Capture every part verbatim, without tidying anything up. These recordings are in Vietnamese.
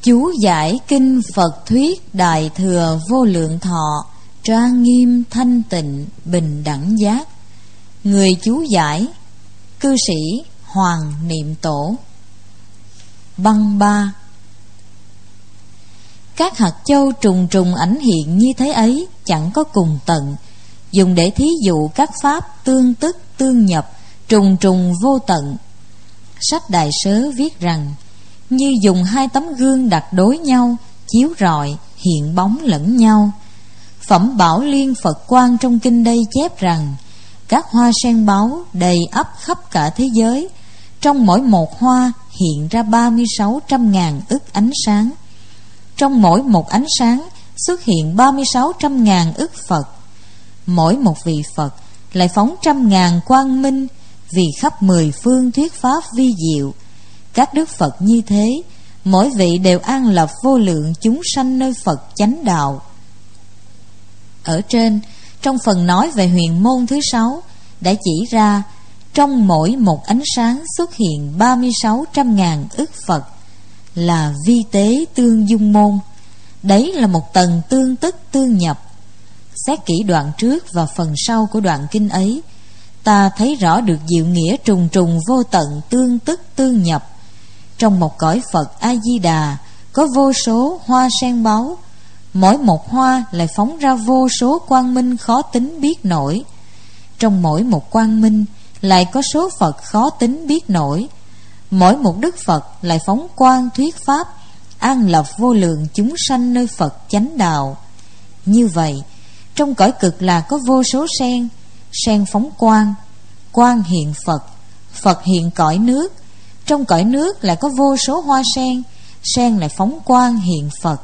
Chú giải kinh Phật thuyết Đại Thừa Vô Lượng Thọ, trang nghiêm thanh tịnh bình đẳng giác. Người chú giải cư sĩ Hoàng Niệm Tổ. Băng ba. Các hạt châu trùng trùng ảnh hiện như thế ấy chẳng có cùng tận, dùng để thí dụ các pháp tương tức tương nhập, trùng trùng vô tận. Sách Đại Sớ viết rằng, như dùng hai tấm gương đặt đối nhau, chiếu rọi hiện bóng lẫn nhau. Phẩm Bảo Liên Phật Quang trong kinh đây chép rằng, các hoa sen báu đầy ắp khắp cả thế giới, trong mỗi một hoa hiện ra ba mươi sáu trăm ngàn ức ánh sáng. Trong mỗi một ánh sáng xuất hiện ba mươi sáu trăm ngàn ức Phật. Mỗi một vị Phật lại phóng trăm ngàn quang minh, vì khắp mười phương thuyết pháp vi diệu. Các đức Phật như thế, mỗi vị đều an lập vô lượng chúng sanh nơi Phật chánh đạo. Ở trên, trong phần nói về huyền môn thứ sáu, đã chỉ ra trong mỗi một ánh sáng xuất hiện ba mươi sáu trăm ngàn ức Phật, là vi tế tương dung môn. Đấy là một tầng tương tức tương nhập. Xét kỹ đoạn trước và phần sau của đoạn kinh ấy, ta thấy rõ được diệu nghĩa trùng trùng vô tận tương tức tương nhập. Trong một cõi Phật A-di-đà có vô số hoa sen báu, mỗi một hoa lại phóng ra vô số quang minh khó tính biết nổi. Trong mỗi một quang minh lại có số Phật khó tính biết nổi. Mỗi một đức Phật lại phóng quang thuyết pháp, an lập vô lượng chúng sanh nơi Phật chánh đạo. Như vậy, trong cõi cực lạc có vô số sen, sen phóng quang, quang hiện Phật, Phật hiện cõi nước. Trong cõi nước lại có vô số hoa sen, sen lại phóng quang hiện Phật.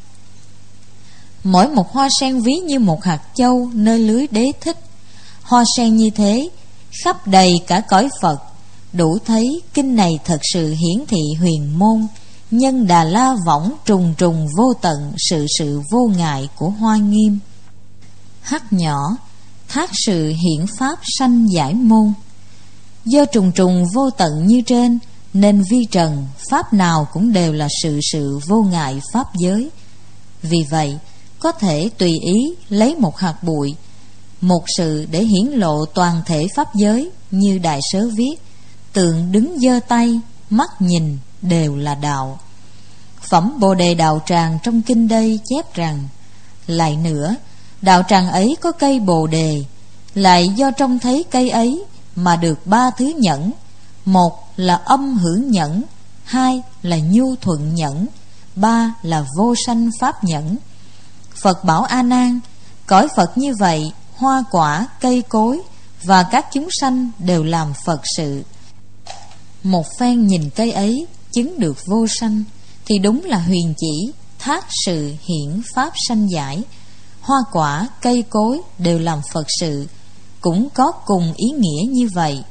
Mỗi một hoa sen ví như một hạt châu nơi lưới đế thích. Hoa sen như thế khắp đầy cả cõi Phật, đủ thấy kinh này thật sự hiển thị huyền môn, nhân Đà La võng trùng trùng vô tận sự sự vô ngại của Hoa Nghiêm. Hắc nhỏ, thác sự hiển pháp sanh giải môn. Do trùng trùng vô tận như trên, nên vi trần pháp nào cũng đều là sự sự vô ngại pháp giới. Vì vậy, có thể tùy ý lấy một hạt bụi, một sự để hiển lộ toàn thể pháp giới, như Đại Sớ viết, tượng đứng giơ tay, mắt nhìn đều là đạo. Phẩm Bồ Đề Đạo Tràng trong kinh đây chép rằng, lại nữa, đạo tràng ấy có cây Bồ Đề, lại do trông thấy cây ấy mà được ba thứ nhẫn. Một là âm hưởng nhẫn, hai là nhu thuận nhẫn, ba là vô sanh pháp nhẫn. Phật bảo A Nan, cõi Phật như vậy, hoa quả, cây cối và các chúng sanh đều làm Phật sự. Một phen nhìn cây ấy chứng được vô sanh, thì đúng là huyền chỉ thác sự hiển pháp sanh giải. Hoa quả, cây cối đều làm Phật sự, cũng có cùng ý nghĩa như vậy.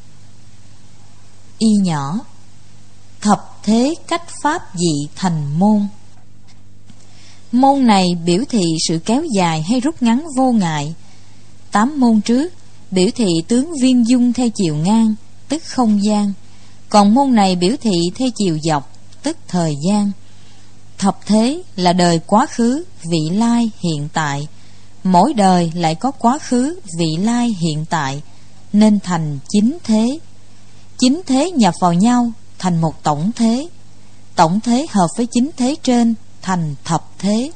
Y nhỏ, thập thế cách pháp dị thành môn. Môn này biểu thị sự kéo dài hay rút ngắn vô ngại. Tám môn trước biểu thị tướng viên dung theo chiều ngang, tức không gian. Còn môn này biểu thị theo chiều dọc, tức thời gian. Thập thế là đời quá khứ, vị lai, hiện tại. Mỗi đời lại có quá khứ, vị lai, hiện tại, nên thành chín thế. Chín thế nhập vào nhau thành một tổng thế. Tổng thế hợp với chín thế trên thành thập thế.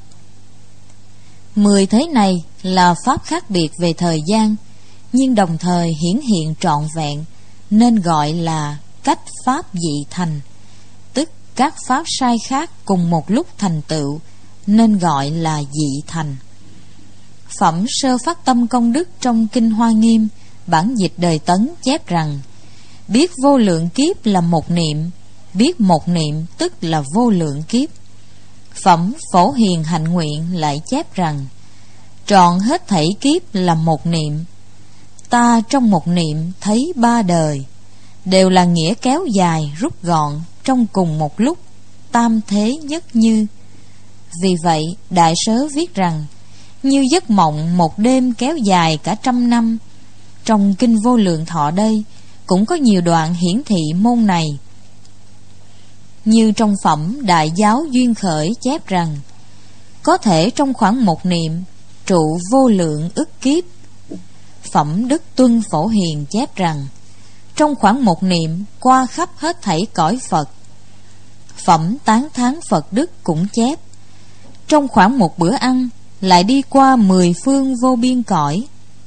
Mười thế này là pháp khác biệt về thời gian, nhưng đồng thời hiển hiện trọn vẹn, nên gọi là cách pháp dị thành, tức các pháp sai khác cùng một lúc thành tựu, nên gọi là dị thành. Phẩm Sơ Phát Tâm Công Đức trong Kinh Hoa Nghiêm, bản dịch Đời Tấn chép rằng, biết vô lượng kiếp là một niệm, biết một niệm tức là vô lượng kiếp. Phẩm Phổ Hiền Hạnh Nguyện lại chép rằng, trọn hết thảy kiếp là một niệm. Ta trong một niệm thấy ba đời, đều là nghĩa kéo dài rút gọn trong cùng một lúc, tam thế nhất như. Vì vậy Đại Sớ viết rằng, như giấc mộng một đêm kéo dài cả trăm năm. Trong Kinh Vô Lượng Thọ đây cũng có nhiều đoạn hiển thị môn này. Như trong phẩm Đại Giáo Duyên Khởi chép rằng, có thể trong khoảng một niệm trụ vô lượng ức kiếp. Phẩm Đức Tuân Phổ Hiền chép rằng, trong khoảng một niệm qua khắp hết thảy cõi Phật. Phẩm Tán Thán Phật Đức cũng chép, trong khoảng một bữa ăn lại đi qua mười phương vô biên cõi.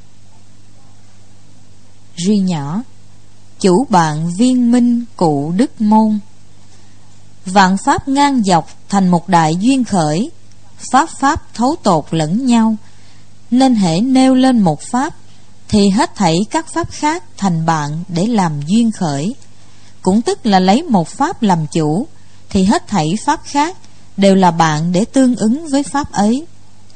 Ri nhỏ: chủ bạn viên minh cụ đức môn. Vạn pháp ngang dọc thành một đại duyên khởi, pháp pháp thấu tột lẫn nhau, nên hễ nêu lên một pháp thì hết thảy các pháp khác thành bạn để làm duyên khởi. Cũng tức là lấy một pháp làm chủ thì hết thảy pháp khác đều là bạn để tương ứng với pháp ấy.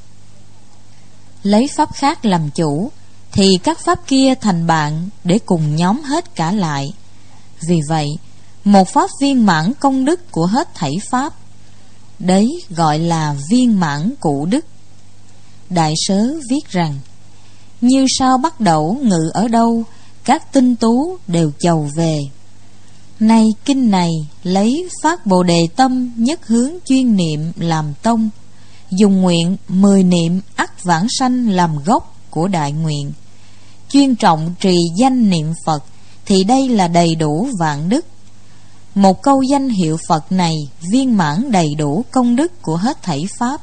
Lấy pháp khác làm chủ thì các pháp kia thành bạn để cùng nhóm hết cả lại. Vì vậy, một pháp viên mãn công đức của hết thảy pháp, đấy gọi là viên mãn cụ đức. Đại Sớ viết rằng, như sao bắt đầu ngự ở đâu, các tinh tú đều chầu về. Nay kinh này lấy phát Bồ Đề tâm nhất hướng chuyên niệm làm tông, dùng nguyện mười niệm ắt vãng sanh làm gốc của đại nguyện. Chuyên trọng trì danh niệm Phật thì đây là đầy đủ vạn đức. Một câu danh hiệu Phật này viên mãn đầy đủ công đức của hết thảy pháp.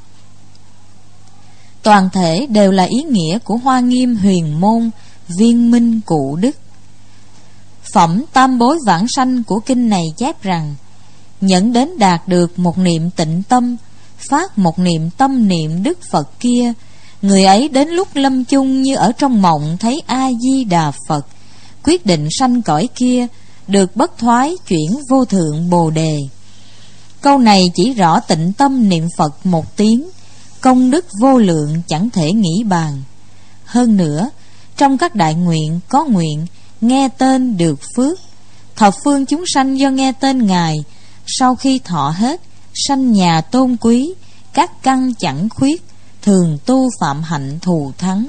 Toàn thể đều là ý nghĩa của Hoa Nghiêm huyền môn viên minh cụ đức. Phẩm Tam Bối Vãng Sanh của kinh này chép rằng, nhận đến đạt được một niệm tịnh tâm, phát một niệm tâm niệm Đức Phật kia, người ấy đến lúc lâm chung như ở trong mộng thấy A-di-đà Phật, quyết định sanh cõi kia, được bất thoái chuyển vô thượng Bồ Đề. Câu này chỉ rõ tịnh tâm niệm Phật một tiếng, công đức vô lượng chẳng thể nghĩ bàn. Hơn nữa, trong các đại nguyện có nguyện nghe tên được phước. Thập phương chúng sanh do nghe tên Ngài, sau khi thọ hết, sanh nhà tôn quý, các căn chẳng khuyết, thường tu phạm hạnh thù thắng.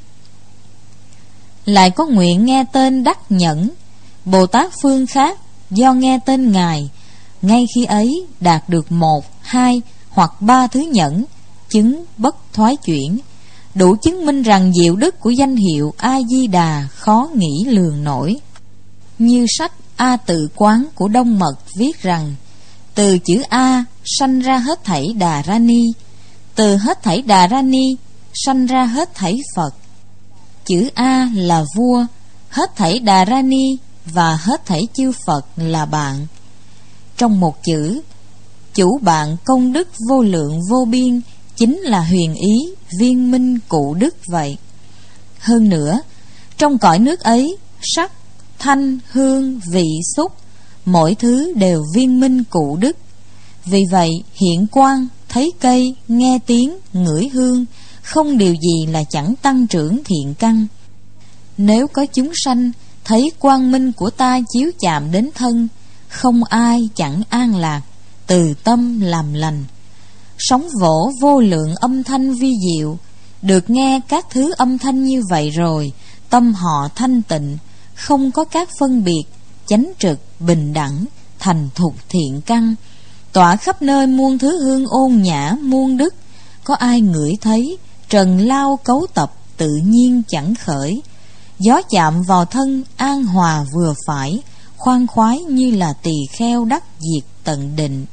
Lại có nguyện nghe tên đắc nhẫn. Bồ Tát phương khác do nghe tên Ngài, ngay khi ấy đạt được một, hai hoặc ba thứ nhẫn, chứng bất thoái chuyển, đủ chứng minh rằng diệu đức của danh hiệu A-di-đà khó nghĩ lường nổi. Như sách A Tự Quán của Đông Mật viết rằng, từ chữ A sanh ra hết thảy Đà Ra Ni, từ hết thảy Đà Ra Ni sanh ra hết thảy Phật. Chữ A là vua, hết thảy Đà Ra Ni và hết thảy chư Phật là bạn. Trong một chữ, chủ bạn công đức vô lượng vô biên chính là huyền ý viên minh cụ đức vậy. Hơn nữa, trong cõi nước ấy, sắc, thanh, hương, vị, xúc, mỗi thứ đều viên minh cụ đức. Vì vậy, hiện quang, thấy cây, nghe tiếng, ngửi hương, không điều gì là chẳng tăng trưởng thiện căn. Nếu có chúng sanh thấy quang minh của ta chiếu chạm đến thân, không ai chẳng an lạc, từ tâm làm lành. Sóng vỗ vô lượng âm thanh vi diệu, được nghe các thứ âm thanh như vậy rồi, tâm họ thanh tịnh, không có các phân biệt, chánh trực, bình đẳng, thành thục thiện căn, tỏa khắp nơi muôn thứ hương ôn nhã muôn đức. Có ai ngửi thấy, trần lao cấu tập tự nhiên chẳng khởi, gió chạm vào thân an hòa vừa phải, khoan khoái như là tỳ kheo đắc diệt tận định.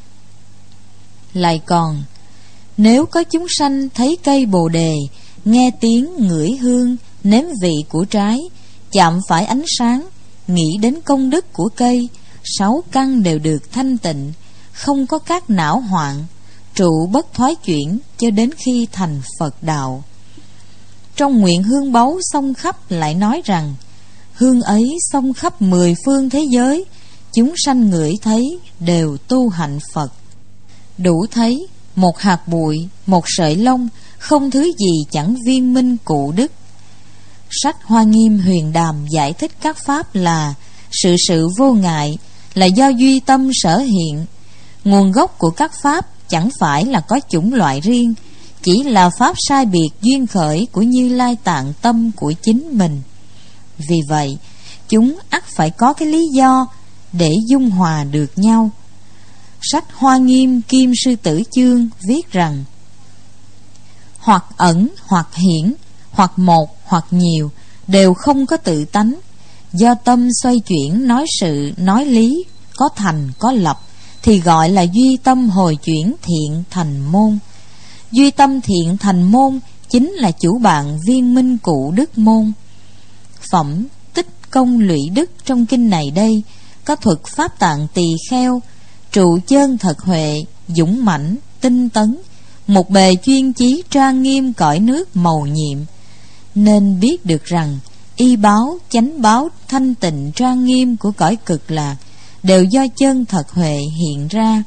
Lại còn, nếu có chúng sanh thấy cây bồ đề, nghe tiếng ngửi hương, nếm vị của trái, chạm phải ánh sáng, nghĩ đến công đức của cây, sáu căn đều được thanh tịnh, không có các não hoạn, trụ bất thoái chuyển cho đến khi thành Phật đạo. Trong nguyện hương báu xông khắp lại nói rằng, hương ấy xông khắp mười phương thế giới, chúng sanh ngửi thấy đều tu hạnh Phật. Đủ thấy một hạt bụi, một sợi lông, không thứ gì chẳng viên minh cụ đức. Sách Hoa Nghiêm Huyền Đàm giải thích các pháp là sự sự vô ngại, là do duy tâm sở hiện. Nguồn gốc của các pháp chẳng phải là có chủng loại riêng, chỉ là pháp sai biệt duyên khởi của Như Lai Tạng tâm của chính mình. Vì vậy, chúng ắt phải có cái lý do để dung hòa được nhau. sách Hoa Nghiêm Kim Sư Tử Chương viết rằng: hoặc ẩn hoặc hiển, hoặc một hoặc nhiều, đều không có tự tánh. Do tâm xoay chuyển, nói sự nói lý, có thành có lập, thì gọi là duy tâm hồi chuyển thiện thành môn. Duy tâm thiện thành môn chính là chủ bạn viên minh cụ đức môn. Phẩm Tích Công Lũy Đức trong kinh này đây có thuật pháp tạng tỳ kheo, trụ chân thật huệ, dũng mãnh tinh tấn, một bề chuyên chí trang nghiêm cõi nước màu nhiệm. Nên biết được rằng y báo, chánh báo, thanh tịnh trang nghiêm của cõi cực lạc đều do chân thật huệ hiện ra.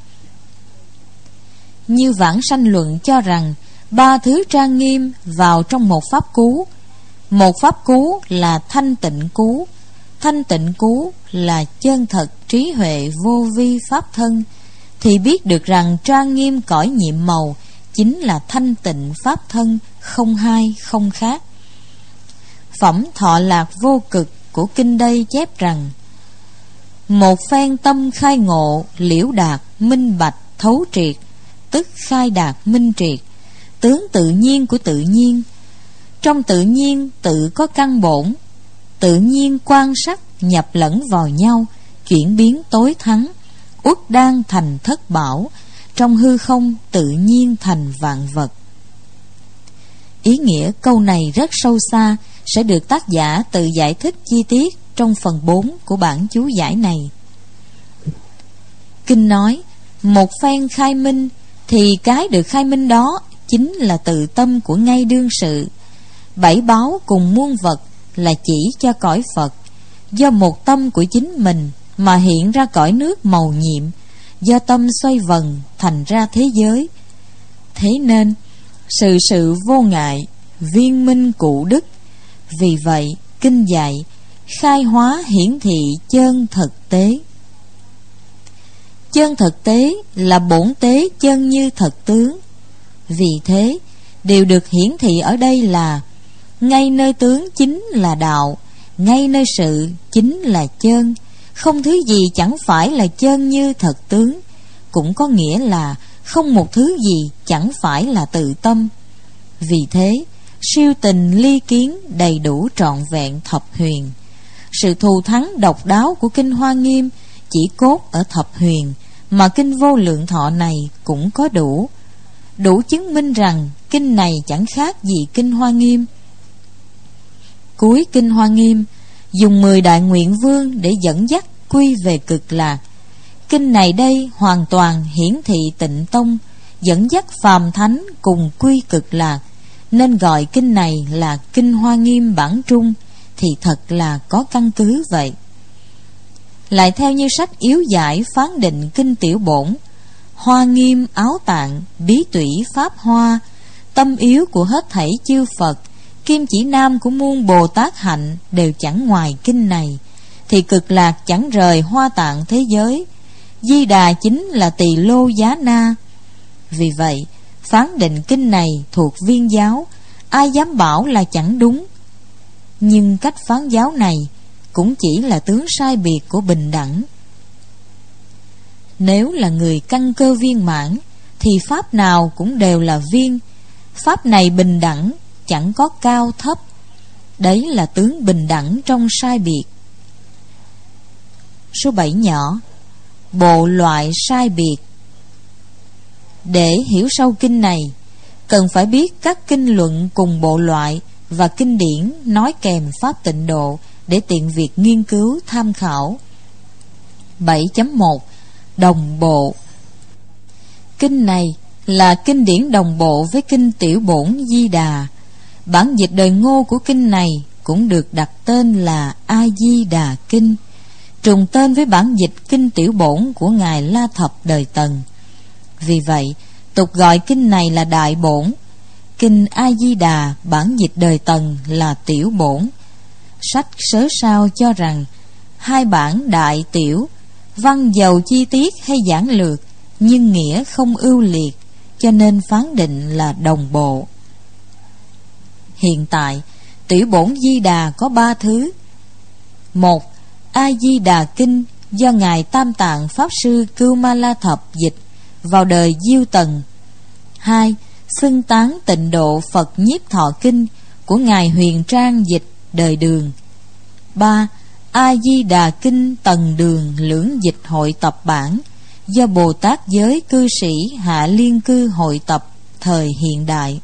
Như Vãng Sanh Luận cho rằng ba thứ trang nghiêm vào trong một pháp cú. Một pháp cú là thanh tịnh cú, thanh tịnh cú là chân thật trí huệ vô vi pháp thân, thì biết được rằng trang nghiêm cõi nhiệm màu chính là thanh tịnh pháp thân, không hai không khác. Phẩm Thọ Lạc Vô Cực của kinh đây chép rằng: một phen tâm khai ngộ, liễu đạt minh bạch thấu triệt, tức khai đạt minh triệt, tướng tự nhiên của tự nhiên. Trong tự nhiên tự có căn bổn, tự nhiên quan sát nhập lẫn vào nhau, chuyển biến tối thắng, uất đan thành thất bảo, trong hư không tự nhiên thành vạn vật. Ý nghĩa câu này rất sâu xa, sẽ được tác giả tự giải thích chi tiết trong phần bốn của bản chú giải này. Kinh nói một phen khai minh, thì cái được khai minh đó chính là tự tâm của ngay đương sự. Bảy báo cùng muôn vật là chỉ cho cõi Phật, do một tâm của chính mình mà hiện ra cõi nước màu nhiệm, do tâm xoay vần thành ra thế giới. Thế nên sự sự vô ngại, viên minh cụ đức. Vì vậy kinh dạy khai hóa hiển thị chân thực tế. Chân thực tế là bổn tế chân như thật tướng. Vì thế điều được hiển thị ở đây là ngay nơi tướng chính là đạo, ngay nơi sự chính là chân. Không thứ gì chẳng phải là chân như thật tướng, cũng có nghĩa là không một thứ gì chẳng phải là tự tâm. Vì thế siêu tình ly kiến đầy đủ trọn vẹn thập huyền. Sự thù thắng độc đáo của kinh Hoa Nghiêm chỉ cốt ở thập huyền, mà kinh Vô Lượng Thọ này cũng có đủ. Đủ chứng minh rằng kinh này chẳng khác gì kinh Hoa Nghiêm. Cuối kinh Hoa Nghiêm dùng mười đại nguyện vương để dẫn dắt quy về cực lạc. Kinh này đây hoàn toàn hiển thị tịnh tông, dẫn dắt phàm thánh cùng quy cực lạc, nên gọi kinh này là kinh Hoa Nghiêm bản trung, thì thật là có căn cứ vậy. Lại theo như sách Yếu Giải phán định kinh Tiểu Bổn: Hoa Nghiêm áo tạng, bí tủy pháp hoa, tâm yếu của hết thảy chư Phật, kim chỉ nam của muôn Bồ Tát hạnh đều chẳng ngoài kinh này, thì cực lạc chẳng rời hoa tạng thế giới. Di Đà chính là tỳ lô giá na. Vì vậy phán định kinh này thuộc viên giáo, ai dám bảo là chẳng đúng. Nhưng cách phán giáo này cũng chỉ là tướng sai biệt của bình đẳng. Nếu là người căn cơ viên mãn thì pháp nào cũng đều là viên. Pháp này bình đẳng, chẳng có cao thấp. Đấy là tướng bình đẳng trong sai biệt. Số bảy nhỏ, bộ loại sai biệt. Để hiểu sâu kinh này, cần phải biết các kinh luận cùng bộ loại và kinh điển nói kèm pháp tịnh độ để tiện việc nghiên cứu tham khảo. bảy chấm một Đồng bộ. Kinh này là kinh điển đồng bộ với kinh Tiểu Bổn Di Đà. Bản dịch đời Ngô của kinh này cũng được đặt tên là A Di Đà Kinh, trùng tên với bản dịch kinh Tiểu Bổn của ngài La Thập đời Tần. Vì vậy tục gọi kinh này là Đại Bổn. Kinh A Di Đà bản dịch đời Tần là Tiểu Bổn. Sách Sớ Sao cho rằng hai bản Đại Tiểu, văn giàu chi tiết hay giản lược, nhưng nghĩa không ưu liệt, cho nên phán định là đồng bộ. Hiện tại Tiểu Bổn Di Đà có ba thứ. Một, A Di Đà Kinh do Ngài Tam Tạng Pháp Sư Cưu Ma La Thập dịch vào đời Diêu Tần. Hai. Xưng tán Tịnh Độ Phật Nhiếp Thọ Kinh của Ngài Huyền Trang dịch đời Đường. Ba. A Di Đà Kinh Tần Đường lưỡng dịch hội tập bản do Bồ Tát giới cư sĩ Hạ Liên Cư hội tập thời hiện đại.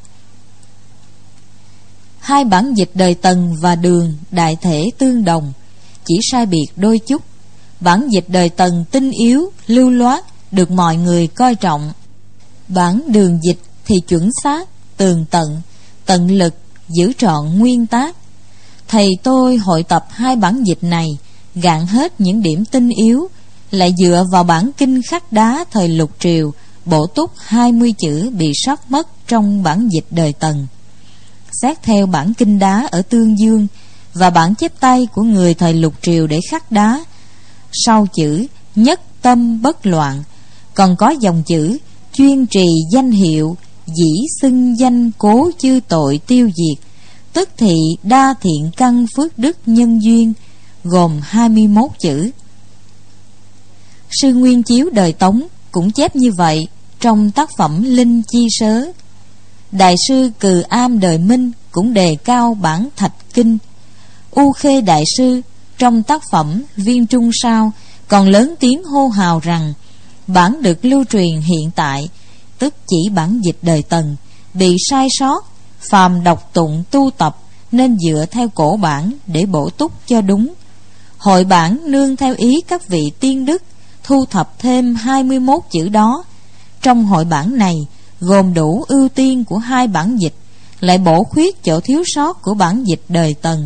Hai bản dịch đời Tần và Đường đại thể tương đồng, chỉ sai biệt đôi chút. Bản dịch đời Tần tinh yếu, lưu loát, được mọi người coi trọng. Bản Đường dịch thì chuẩn xác, tường tận, tận lực, giữ trọn nguyên tác. Thầy tôi hội tập hai bản dịch này, gạn hết những điểm tinh yếu, lại dựa vào bản kinh khắc đá thời Lục Triều, bổ túc hai mươi chữ bị sót mất trong bản dịch đời Tần. Xét theo bản kinh đá ở Tương Dương và bản chép tay của người thời Lục Triều để khắc đá, sau chữ nhất tâm bất loạn còn có dòng chữ chuyên trì danh hiệu, dĩ xưng danh cố chư tội tiêu diệt, tức thị đa thiện căn phước đức nhân duyên, gồm hai mươi mốt chữ. Sư Nguyên Chiếu đời Tống cũng chép như vậy trong tác phẩm Linh Chi Sớ. Đại sư Cừ Am đời Minh cũng đề cao bản Thạch Kinh. U Khê Đại sư trong tác phẩm Viên Trung Sao còn lớn tiếng hô hào rằng bản được lưu truyền hiện tại, tức chỉ bản dịch đời Tần, bị sai sót, phàm đọc tụng tu tập nên dựa theo cổ bản để bổ túc cho đúng. Hội bản nương theo ý các vị tiên đức thu thập thêm hai mươi mốt chữ đó. Trong hội bản này gồm đủ ưu tiên của hai bản dịch, lại bổ khuyết chỗ thiếu sót của bản dịch đời Tần.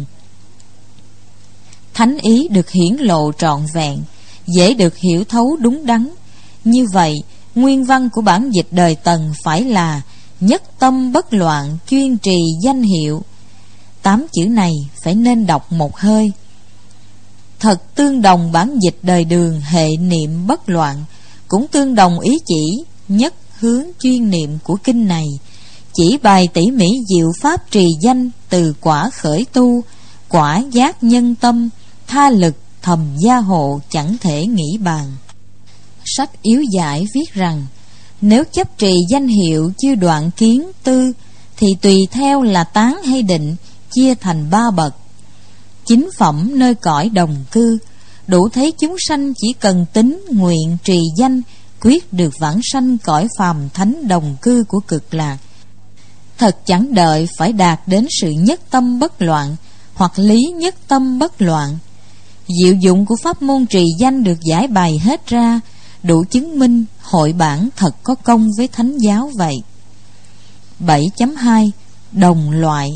Thánh ý được hiển lộ trọn vẹn, dễ được hiểu thấu đúng đắn. Như vậy, nguyên văn của bản dịch đời Tần phải là nhất tâm bất loạn chuyên trì danh hiệu. Tám chữ này phải nên đọc một hơi. Thật tương đồng bản dịch đời Đường hệ niệm bất loạn, cũng tương đồng ý chỉ nhất hướng chuyên niệm của kinh này, chỉ bài tỉ mỉ diệu pháp trì danh từ quả khởi tu, quả giác nhân tâm, tha lực thầm gia hộ chẳng thể nghĩ bàn. Sách Yếu Giải viết rằng nếu chấp trì danh hiệu chư đoạn kiến tư thì tùy theo là tán hay định, chia thành ba bậc. Chính phẩm nơi cõi đồng cư, đủ thấy chúng sanh chỉ cần tính nguyện trì danh quyết được vãng sanh cõi phàm thánh đồng cư của cực lạc. Thật chẳng đợi phải đạt đến sự nhất tâm bất loạn hoặc lý nhất tâm bất loạn. Diệu dụng của pháp môn trì danh được giải bày hết ra, đủ chứng minh hội bản thật có công với thánh giáo vậy. bảy chấm hai Đồng loại.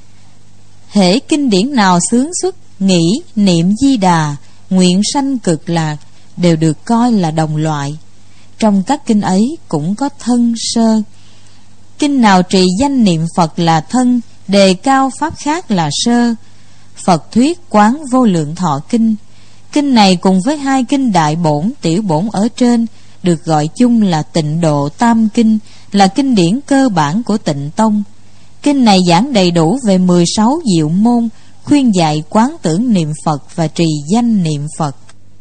Hễ kinh điển nào xướng xuất nghĩ niệm Di Đà, nguyện sanh cực lạc đều được coi là đồng loại. Trong các kinh ấy cũng có thân sơ. Kinh nào trì danh niệm Phật là thân, đề cao pháp khác là sơ. Phật thuyết Quán Vô Lượng Thọ Kinh. Kinh này cùng với hai kinh Đại Bổn, Tiểu Bổn ở trên được gọi chung là Tịnh Độ Tam Kinh, là kinh điển cơ bản của Tịnh Tông. Kinh này giảng đầy đủ về mười sáu diệu môn, khuyên dạy quán tưởng niệm Phật và trì danh niệm Phật.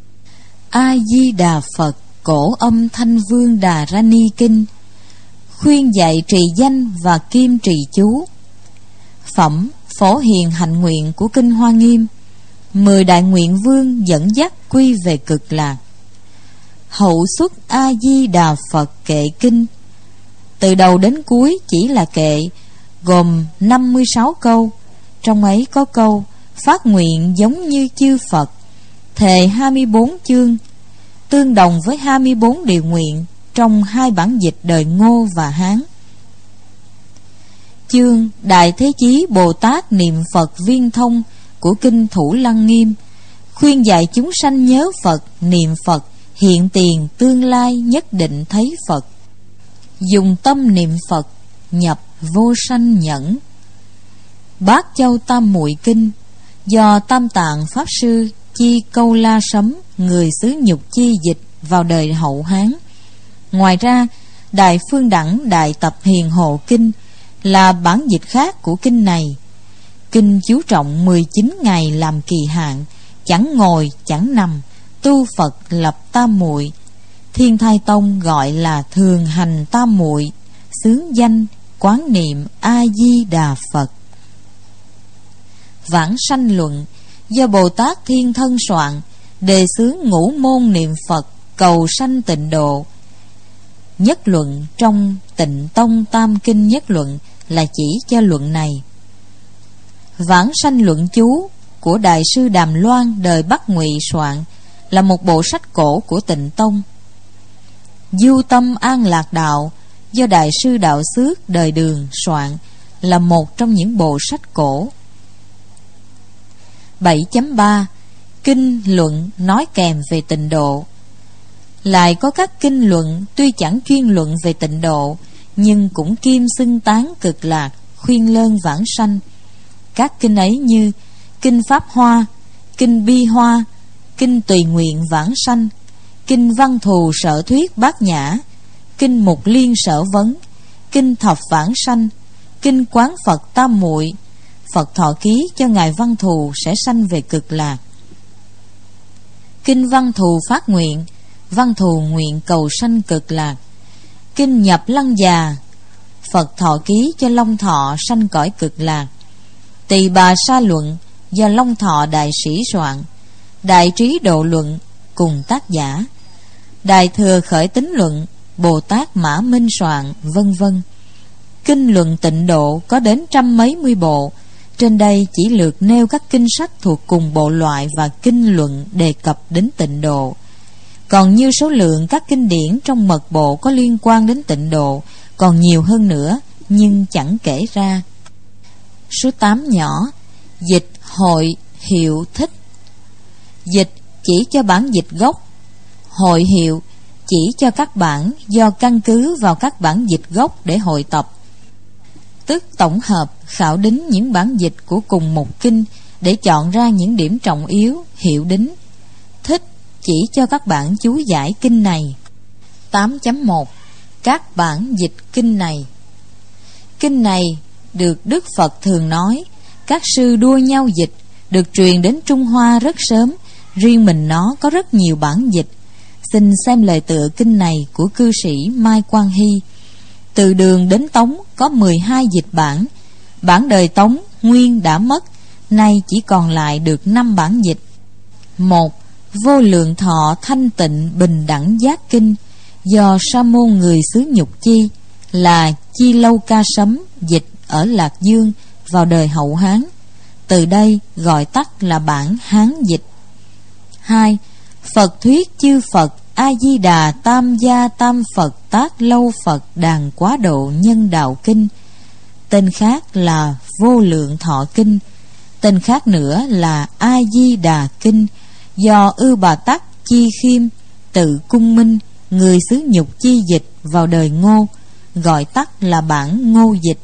A Di Đà Phật Cổ Âm Thanh Vương Đà Ra Ni Kinh, khuyên dạy trì danh và kim trì chú. Phẩm Phổ Hiền Hạnh Nguyện của Kinh Hoa Nghiêm, mười đại nguyện vương dẫn dắt quy về cực lạc. Hậu xuất A Di Đà Phật Kệ Kinh, từ đầu đến cuối chỉ là kệ, gồm năm mươi sáu câu. Trong ấy có câu phát nguyện giống như chư Phật, thề hai mươi bốn chương, tương đồng với hai mươi bốn điều nguyện trong hai bản dịch đời Ngô và Hán. Chương Đại Thế Chí Bồ Tát Niệm Phật Viên Thông của Kinh Thủ Lăng Nghiêm, khuyên dạy chúng sanh nhớ Phật, niệm Phật, hiện tiền tương lai nhất định thấy Phật. Dùng tâm niệm Phật, nhập vô sanh nhẫn. Bát Châu Tam Muội Kinh, do Tam Tạng Pháp Sư Chi Câu La Sấm, người xứ Nhục Chi dịch vào đời Hậu Hán. Ngoài ra, Đại Phương Đẳng Đại Tập Hiền Hộ Kinh là bản dịch khác của kinh này. Kinh chú trọng mười chín ngày làm kỳ hạn, chẳng ngồi chẳng nằm, tu Phật lập tam muội. Thiên Thai Tông gọi là thường hành tam muội, xướng danh quán niệm A Di Đà Phật. Vãng sanh luận do Bồ Tát Thiên Thân soạn, đề xướng ngũ môn niệm Phật cầu sanh tịnh độ. Nhất luận trong Tịnh Tông Tam Kinh Nhất Luận là chỉ cho luận này. Vãng sanh luận chú của Đại sư Đàm Loan đời Bắc Ngụy soạn là một bộ sách cổ của Tịnh Tông. Du Tâm An Lạc Đạo do Đại sư Đạo Xước đời Đường soạn là một trong những bộ sách cổ. bảy chấm ba Kinh luận nói kèm về tịnh độ. Lại có các kinh luận tuy chẳng chuyên luận về tịnh độ, nhưng cũng kim xưng tán cực lạc, khuyên lơn vãng sanh. Các kinh ấy như Kinh Pháp Hoa, Kinh Bi Hoa, Kinh Tùy Nguyện Vãng Sanh, Kinh Văn Thù Sở Thuyết Bát Nhã, Kinh Mục Liên Sở Vấn, Kinh Thập Vãng Sanh, Kinh Quán Phật Tam Muội. Phật thọ ký cho Ngài Văn Thù sẽ sanh về cực lạc. Kinh Văn Thù phát nguyện, Văn Thù nguyện cầu sanh cực lạc. Kinh Nhập Lăng Già, Phật thọ ký cho Long Thọ sanh cõi cực lạc. Tỳ Bà Sa Luận do Long Thọ đại sĩ soạn. Đại Trí Độ Luận cùng tác giả. Đại Thừa Khởi Tính Luận Bồ Tát Mã Minh soạn, vân vân. Kinh luận tịnh độ có đến trăm mấy mươi bộ. Trên đây chỉ lược nêu các kinh sách thuộc cùng bộ loại và kinh luận đề cập đến tịnh độ. Còn như số lượng các kinh điển trong mật bộ có liên quan đến tịnh độ còn nhiều hơn nữa, nhưng chẳng kể ra. Số tám nhỏ. Dịch hội hiệu thích. Dịch chỉ cho bản dịch gốc, hội hiệu chỉ cho các bản do căn cứ vào các bản dịch gốc để hội tập, tức tổng hợp khảo đính những bản dịch của cùng một kinh để chọn ra những điểm trọng yếu, hiệu đính. Thích chỉ cho các bản chú giải kinh này. tám chấm một Các bản dịch kinh này. Kinh này được Đức Phật thường nói, các sư đua nhau dịch, được truyền đến Trung Hoa rất sớm. Riêng mình nó có rất nhiều bản dịch. Xin xem lời tựa kinh này của cư sĩ Mai Quang Hy. Từ Đường đến Tống có mười hai dịch bản. Bản đời Tống nguyên đã mất, nay chỉ còn lại được năm bản dịch. Một. Vô Lượng Thọ Thanh Tịnh Bình Đẳng Giác Kinh do sa môn người xứ Nhục Chi là Chi Lâu Ca Sấm dịch ở Lạc Dương vào đời Hậu Hán. Từ đây gọi tắt là bản Hán dịch. Hai. Phật Thuyết Chư Phật A Di Đà Tam Gia Tam Phật Tác Lâu Phật Đàn Quá Độ Nhân Đạo Kinh. Tên khác là Vô Lượng Thọ Kinh. Tên khác nữa là A Di Đà Kinh do Ưu Bà Tắc Chi Khiêm tự Cung Minh người xứ Nhục Chi dịch vào đời Ngô, gọi tắt là bản Ngô dịch.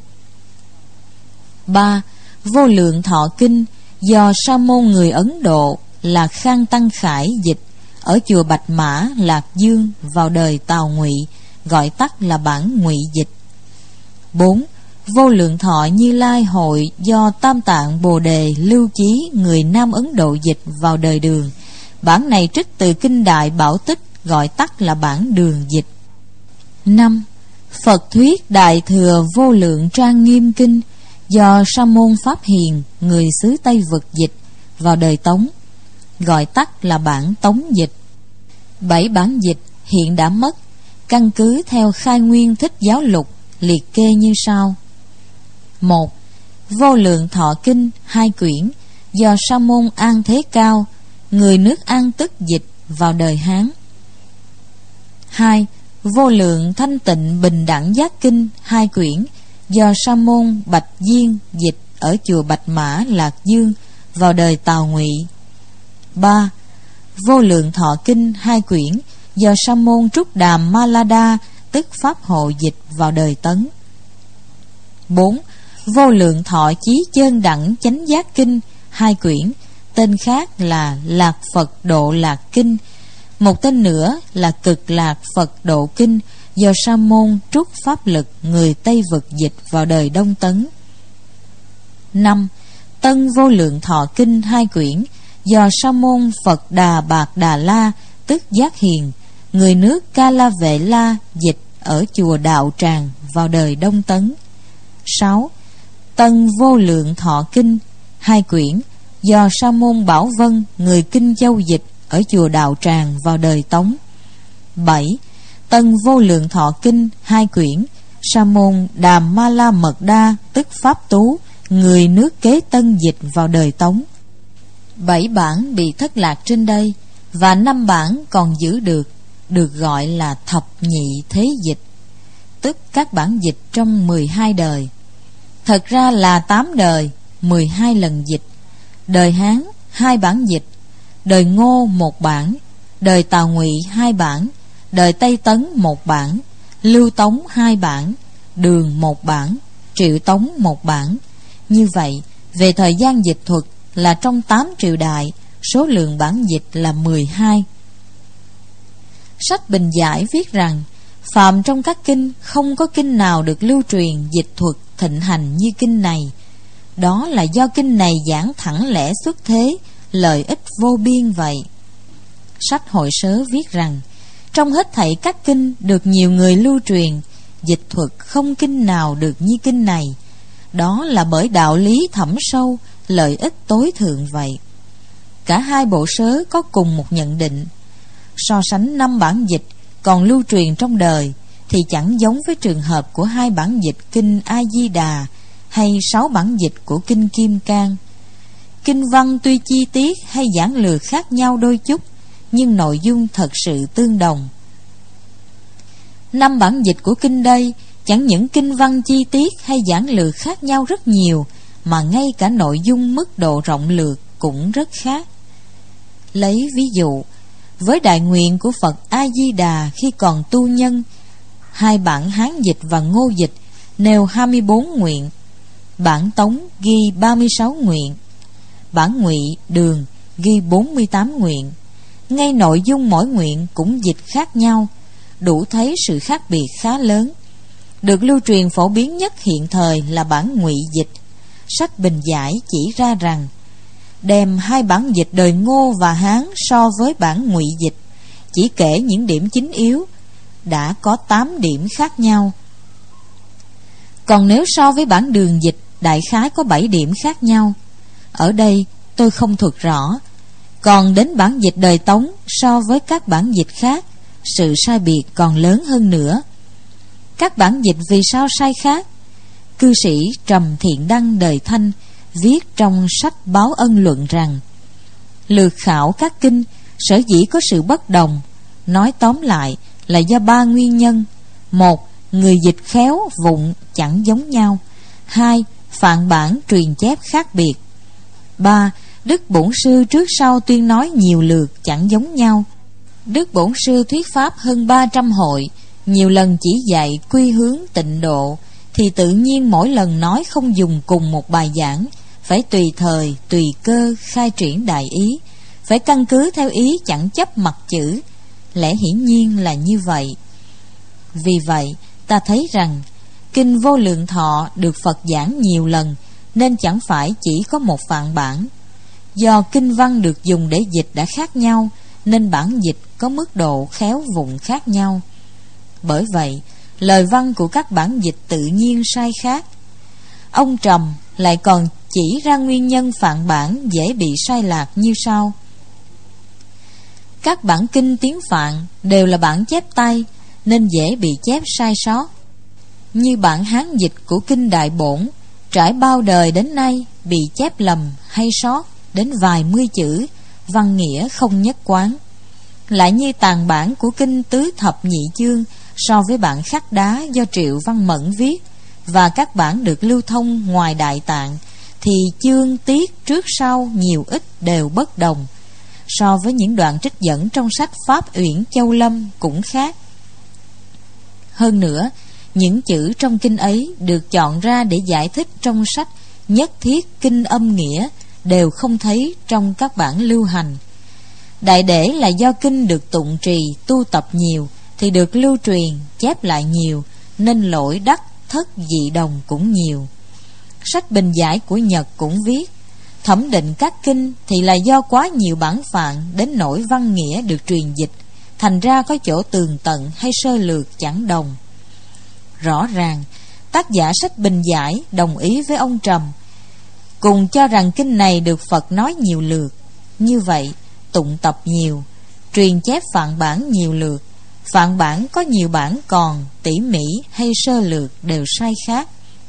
Ba. Vô Lượng Thọ Kinh do sa môn người Ấn Độ là Khang Tăng Khải dịch ở chùa Bạch Mã, Lạc Dương vào đời Tào Ngụy, gọi tắt là bản Ngụy dịch. Bốn. Vô Lượng Thọ Như Lai Hội do Tam Tạng Bồ Đề Lưu Chí người Nam Ấn Độ dịch vào đời Đường. Bản này trích từ kinh Đại Bảo Tích, gọi tắt là bản Đường dịch. Năm. Phật Thuyết Đại Thừa Vô Lượng Trang Nghiêm Kinh do sa môn Pháp Hiền người xứ Tây Vực dịch vào đời Tống, gọi tắt là bản Tống dịch. Bảy bản dịch hiện đã mất, căn cứ theo Khai Nguyên Thích Giáo Lục liệt kê như sau. Một. Vô Lượng Thọ Kinh hai quyển do sa môn An Thế Cao người nước An Tức dịch vào đời Hán. Hai. Vô Lượng Thanh Tịnh Bình Đẳng Giác Kinh hai quyển do sa môn Bạch Diên dịch ở chùa Bạch Mã, Lạc Dương vào đời Tào Ngụy. Ba. Vô Lượng Thọ Kinh hai quyển do sa môn Trúc Đàm Ma La Đa tức Pháp Hộ dịch vào đời Tấn. Bốn. Vô Lượng Thọ Chí Chơn Đẳng Chánh Giác Kinh hai quyển, tên khác là Lạc Phật Độ Lạc Kinh, một tên nữa là Cực Lạc Phật Độ Kinh do sa môn Trúc Pháp Lực người Tây Vực dịch vào đời Đông Tấn. Năm. Tân Vô Lượng Thọ Kinh hai quyển do Sa môn Phật Đà Bạc Đà La tức Giác Hiền, người nước Ca La Vệ La dịch ở chùa Đạo Tràng vào đời Đông Tấn. Sáu. Tân Vô Lượng Thọ Kinh, hai quyển, do Sa môn Bảo Vân, người Kinh Châu dịch ở chùa Đạo Tràng vào đời Tống. Bảy. Tân Vô Lượng Thọ Kinh, hai quyển, Sa môn Đàm Ma La Mật Đa tức Pháp Tú, người nước Kế Tân dịch vào đời Tống. Bảy bản bị thất lạc trên đây, và năm bản còn giữ được, được gọi là thập nhị thế dịch, tức các bản dịch trong mười hai đời. Thật ra là tám đời, mười hai lần dịch. Đời Hán hai bản dịch, đời Ngô một bản, đời Tào Ngụy hai bản, đời Tây Tấn một bản, Lưu Tống hai bản, Đường một bản, Triệu Tống một bản. Như vậy, về thời gian dịch thuật là trong tám triều đại, số lượng bản dịch là mười hai. Sách Bình Giải viết rằng, phàm trong các kinh không có kinh nào được lưu truyền dịch thuật thịnh hành như kinh này. Đó là do kinh này giảng thẳng lẽ xuất thế, lợi ích vô biên vậy. Sách Hội Sớ viết rằng, trong hết thảy các kinh được nhiều người lưu truyền, dịch thuật không kinh nào được như kinh này. Đó là bởi đạo lý thẳm sâu, lợi ích tối thượng vậy. Cả hai bộ sớ có cùng một nhận định. So sánh năm bản dịch còn lưu truyền trong đời thì chẳng giống với trường hợp của hai bản dịch kinh A Di Đà hay sáu bản dịch của kinh Kim Cang. Kinh văn tuy chi tiết hay giản lược khác nhau đôi chút, nhưng nội dung thật sự tương đồng. Năm bản dịch của kinh đây chẳng những kinh văn chi tiết hay giản lược khác nhau rất nhiều, mà ngay cả nội dung mức độ rộng lược cũng rất khác. Lấy ví dụ, với đại nguyện của Phật A Di Đà khi còn tu nhân, hai bản Hán dịch và Ngô dịch nêu hai mươi bốn nguyện, bản Tống ghi ba mươi sáu nguyện, bản Ngụy Đường ghi bốn mươi tám nguyện. Ngay nội dung mỗi nguyện cũng dịch khác nhau, đủ thấy sự khác biệt khá lớn. Được lưu truyền phổ biến nhất hiện thời là bản Ngụy dịch. Sách Bình Giải chỉ ra rằng, đem hai bản dịch đời Ngô và Hán so với bản Ngụy dịch, chỉ kể những điểm chính yếu, đã có tám điểm khác nhau. Còn nếu so với bản Đường dịch, đại khái có bảy điểm khác nhau. Ở đây tôi không thuật rõ. Còn đến bản dịch đời Tống so với các bản dịch khác, sự sai biệt còn lớn hơn nữa. Các bản dịch vì sao sai khác? Cư sĩ Trầm Thiện Đăng đời Thanh viết trong sách Báo Ân luận rằng, lược khảo các kinh sở dĩ có sự bất đồng, nói tóm lại là do ba nguyên nhân. Một, người dịch khéo vụng chẳng giống nhau. Hai, phạn bản truyền chép khác biệt. Ba, Đức Bổn Sư trước sau tuyên nói nhiều lượt chẳng giống nhau. Đức Bổn Sư thuyết pháp hơn ba trăm hội, nhiều lần chỉ dạy quy hướng tịnh độ, thì tự nhiên mỗi lần nói không dùng cùng một bài giảng, phải tùy thời, tùy cơ khai triển đại ý, phải căn cứ theo ý chẳng chấp mặt chữ. Lẽ hiển nhiên là như vậy. Vì vậy, ta thấy rằng kinh Vô Lượng Thọ được Phật giảng nhiều lần, nên chẳng phải chỉ có một phạn bản. Do kinh văn được dùng để dịch đã khác nhau, nên bản dịch có mức độ khéo vụng khác nhau. Bởi vậy, lời văn của các bản dịch tự nhiên sai khác. Ông Trầm lại còn chỉ ra nguyên nhân phạn bản dễ bị sai lạc như sau. Các bản kinh tiếng Phạn đều là bản chép tay, nên dễ bị chép sai sót. Như bản Hán dịch của kinh Đại Bổn, trải bao đời đến nay bị chép lầm hay sót đến vài mươi chữ, văn nghĩa không nhất quán. Lại như tàn bản của kinh Tứ Thập Nhị Chương so với bản khắc đá do Triệu Văn Mẫn viết và các bản được lưu thông ngoài Đại Tạng, thì chương tiết trước sau nhiều ít đều bất đồng. So với những đoạn trích dẫn trong sách Pháp Uyển Châu Lâm cũng khác. Hơn nữa, những chữ trong kinh ấy được chọn ra để giải thích trong sách Nhất Thiết Kinh Âm Nghĩa đều không thấy trong các bản lưu hành. Đại để là do kinh được tụng trì tu tập nhiều thì được lưu truyền chép lại nhiều, nên lỗi đắc thất dị đồng cũng nhiều. Sách Bình Giải của Nhật cũng viết, Thẩm định các kinh thì là do quá nhiều bản phạn đến nỗi văn nghĩa được truyền dịch, thành ra có chỗ tường tận hay sơ lược chẳng đồng. Rõ ràng tác giả sách Bình Giải đồng ý với ông Trầm, cùng cho rằng kinh này được Phật nói nhiều lượt. Như vậy tụng tập nhiều, truyền chép phạn bản nhiều lượt, phạn bản có nhiều bản còn tỉ mỉ hay sơ lược đều sai khác.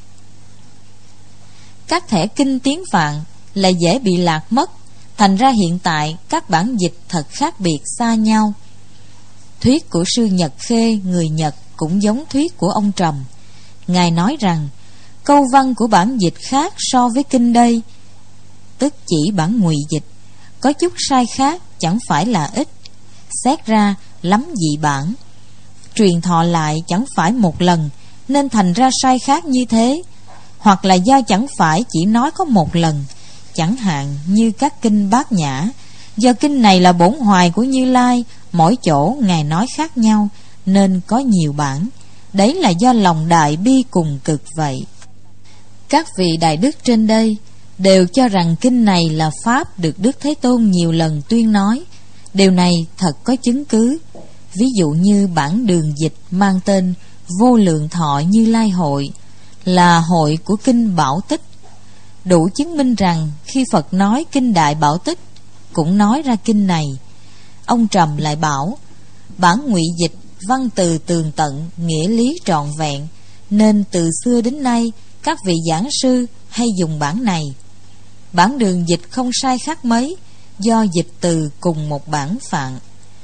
Các thẻ kinh tiếng Phạn là dễ bị lạc mất, thành ra hiện tại các bản dịch thật khác biệt xa nhau. Thuyết của sư Nhật Khê người Nhật cũng giống thuyết của ông Trầm. Ngài nói rằng câu văn của bản dịch khác so với kinh đây, tức chỉ bản ngụy dịch, có chút sai khác chẳng phải là ít. Xét ra lắm dị bản, truyền thọ lại chẳng phải một lần, nên thành ra sai khác như thế. Hoặc là do chẳng phải chỉ nói có một lần, chẳng hạn như các kinh Bát Nhã, do kinh này là bổn hoài của Như Lai, mỗi chỗ Ngài nói khác nhau, nên có nhiều bản. Đấy là do lòng đại bi cùng cực vậy. Các vị đại đức trên đây đều cho rằng kinh này là pháp được Đức Thế Tôn nhiều lần tuyên nói. Điều này thật có chứng cứ. Ví dụ như bản đường dịch mang tên Vô Lượng Thọ Như Lai Hội, là hội của kinh Bảo Tích, đủ chứng minh rằng khi Phật nói kinh Đại Bảo Tích cũng nói ra kinh này. Ông Trầm lại bảo bản ngụy dịch văn từ tường tận, nghĩa lý trọn vẹn, nên từ xưa đến nay các vị giảng sư hay dùng bản này. Bản đường dịch không sai khác mấy, do dịch từ cùng một bản phạn.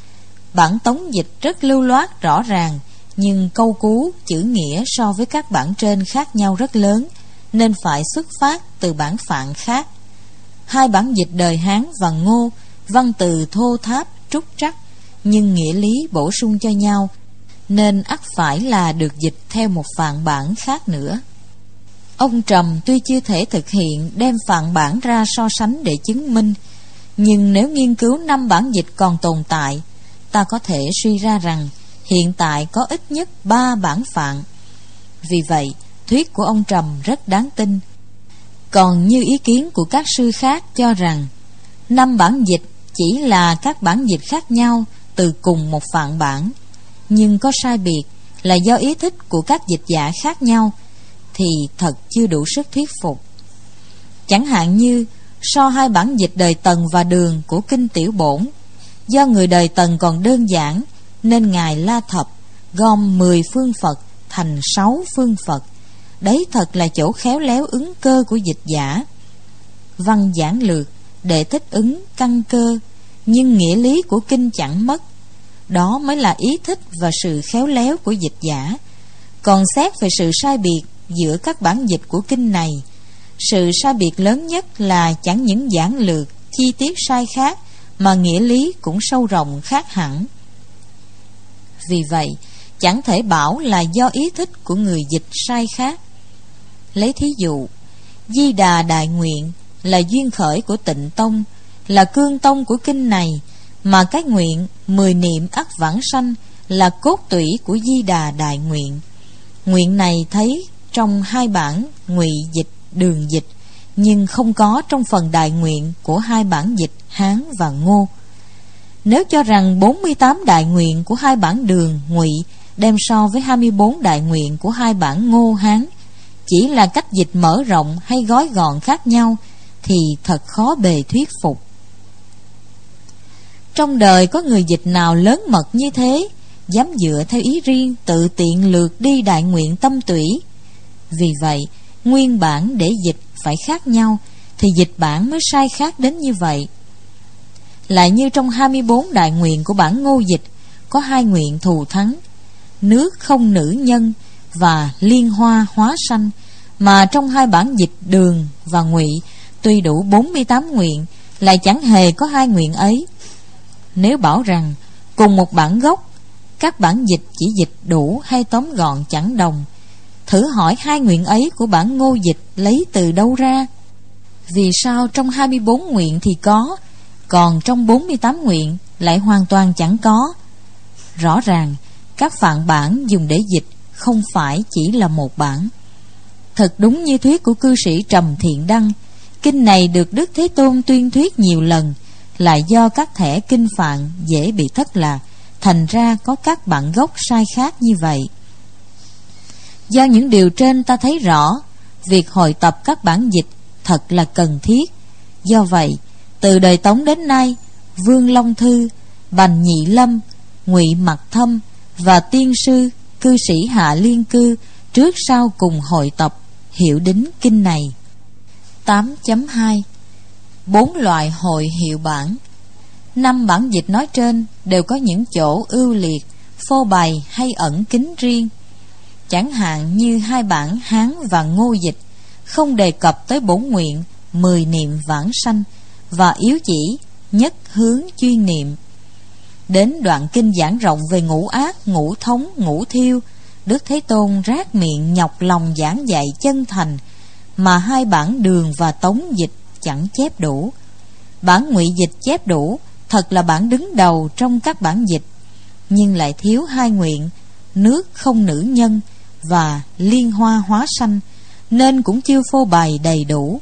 Bản tống dịch rất lưu loát rõ ràng, nhưng câu cú, chữ nghĩa so với các bản trên khác nhau rất lớn, nên phải xuất phát từ bản phạn khác. Hai bản dịch đời Hán và Ngô, văn từ thô tháp, trúc trắc, nhưng nghĩa lý bổ sung cho nhau, nên ắt phải là được dịch theo một phạn bản khác nữa. Ông Trầm tuy chưa thể thực hiện đem phạn bản ra so sánh để chứng minh, nhưng nếu nghiên cứu năm bản dịch còn tồn tại, ta có thể suy ra rằng hiện tại có ít nhất ba bản phạn. Vì vậy thuyết của ông Trầm rất đáng tin. Còn như ý kiến của các sư khác cho rằng năm bản dịch chỉ là các bản dịch khác nhau từ cùng một phạn bản, nhưng có sai biệt là do ý thích của các dịch giả khác nhau, thì thật chưa đủ sức thuyết phục. Chẳng hạn như so hai bản dịch đời Tần và Đường của kinh Tiểu Bổn, do người đời Tần còn đơn giản, nên Ngài La Thập gom mười phương Phật thành sáu phương Phật. Đấy thật là chỗ khéo léo ứng cơ của dịch giả. Văn giản lược để thích ứng căn cơ, nhưng nghĩa lý của kinh chẳng mất. Đó mới là ý thích và sự khéo léo của dịch giả. Còn xét về sự sai biệt giữa các bản dịch của kinh này, sự sai biệt lớn nhất là chẳng những giản lược, chi tiết sai khác, mà nghĩa lý cũng sâu rộng khác hẳn. Vì vậy chẳng thể bảo là do ý thích của người dịch sai khác. Lấy thí dụ, Di Đà Đại Nguyện là duyên khởi của Tịnh Tông, là cương tông của kinh này, mà cái nguyện mười niệm ắt vãng sanh là cốt tủy của Di Đà Đại Nguyện. Nguyện này thấy trong hai bản ngụy dịch, đường dịch, nhưng không có trong phần đại nguyện của hai bản dịch Hán và Ngô. Nếu cho rằng bốn mươi tám đại nguyện của hai bản đường, ngụy đem so với hai mươi bốn đại nguyện của hai bản Ngô, Hán chỉ là cách dịch mở rộng hay gói gọn khác nhau, thì thật khó bề thuyết phục. Trong đời có người dịch nào lớn mật như thế, dám dựa theo ý riêng tự tiện lược đi đại nguyện tâm tủy? Vì vậy nguyên bản để dịch phải khác nhau, thì dịch bản mới sai khác đến như vậy. Lại như trong hai mươi bốn đại nguyện của bản Ngô dịch, có hai nguyện thù thắng, nước không nữ nhân và liên hoa hóa sanh, mà trong hai bản dịch đường và ngụy tuy đủ bốn mươi tám nguyện, lại chẳng hề có hai nguyện ấy. Nếu bảo rằng cùng một bản gốc, các bản dịch chỉ dịch đủ hay tóm gọn chẳng đồng, thử hỏi hai nguyện ấy của bản Ngô dịch lấy từ đâu ra? Vì sao trong hai mươi bốn nguyện thì có, còn trong bốn mươi tám nguyện lại hoàn toàn chẳng có? Rõ ràng các phạn bản dùng để dịch không phải chỉ là một bản. Thật đúng như thuyết của cư sĩ Trầm Thiện Đăng, Kinh này được Đức Thế Tôn tuyên thuyết nhiều lần, lại do các thẻ kinh phạn dễ bị thất lạc, thành ra có các bản gốc sai khác như vậy. Do những điều trên ta thấy rõ, việc hội tập các bản dịch thật là cần thiết. Do vậy, từ đời Tống đến nay, Vương Long Thư, Bành Nhị Lâm, Ngụy Mặc Thâm và tiên sư cư sĩ Hạ Liên Cư trước sau cùng hội tập hiệu đính kinh này. tám chấm hai Bốn loại hội hiệu bản. Năm bản dịch nói trên đều có những chỗ ưu liệt, phô bày hay ẩn kín riêng. Chẳng hạn như hai bản Hán và Ngô dịch không đề cập tới bổn nguyện mười niệm vãng sanh và yếu chỉ nhất hướng chuyên niệm. Đến đoạn kinh giảng rộng về ngũ ác, ngũ thống, ngũ thiêu, Đức Thế Tôn rát miệng nhọc lòng giảng dạy chân thành, mà hai bản Đường và Tống dịch chẳng chép đủ. Bản Ngụy dịch chép đủ, thật là bản đứng đầu trong các bản dịch, nhưng lại thiếu hai nguyện nước không nữ nhân và liên hoa hóa sanh, nên cũng chưa phô bày đầy đủ.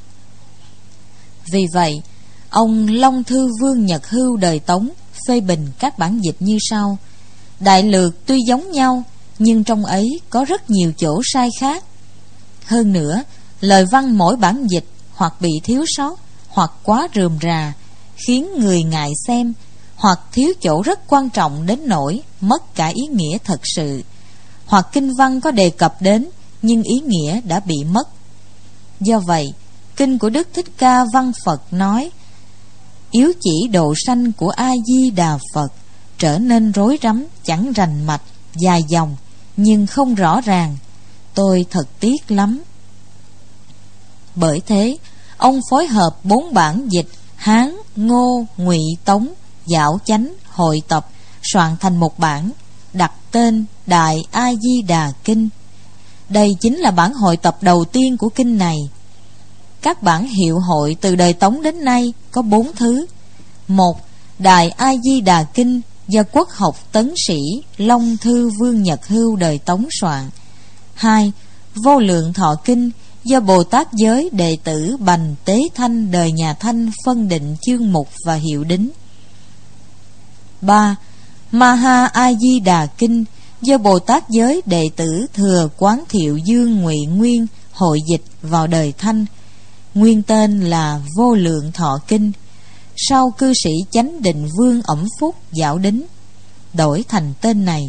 Vì vậy, ông Long Thư Vương Nhật Hưu đời Tống phê bình các bản dịch như sau: đại lược tuy giống nhau, nhưng trong ấy có rất nhiều chỗ sai khác. Hơn nữa, lời văn mỗi bản dịch hoặc bị thiếu sót, hoặc quá rườm rà, khiến người ngại xem, hoặc thiếu chỗ rất quan trọng đến nỗi mất cả ý nghĩa thật sự, hoặc kinh văn có đề cập đến nhưng ý nghĩa đã bị mất. Do vậy, kinh của Đức Thích Ca Văn Phật nói: yếu chỉ độ sanh của A Di Đà Phật trở nên rối rắm, chẳng rành mạch, dài dòng nhưng không rõ ràng. Tôi thật tiếc lắm. Bởi thế, ông phối hợp bốn bản dịch Hán, Ngô, Ngụy, Tống, Giảo Chánh, hội tập, soạn thành một bản, đặt tên Đại A Di Đà Kinh. Đây chính là bản hội tập đầu tiên của kinh này. Các bản hiệu hội từ đời Tống đến nay có bốn thứ. Một, Đại A Di Đà Kinh do quốc học tấn sĩ Long Thư Vương Nhật Hưu đời Tống soạn. Hai, Vô Lượng Thọ Kinh do Bồ Tát Giới đệ tử Bành Tế Thanh đời nhà Thanh phân định chương mục và hiệu đính. Ba, Maha A Di Đà Kinh do Bồ Tát Giới đệ tử Thừa Quán Thiệu Dương Ngụy Nguyên hội dịch vào đời Thanh, nguyên tên là Vô Lượng Thọ Kinh. Sau cư sĩ Chánh Định Vương Ẩm Phúc giảo đính, đổi thành tên này.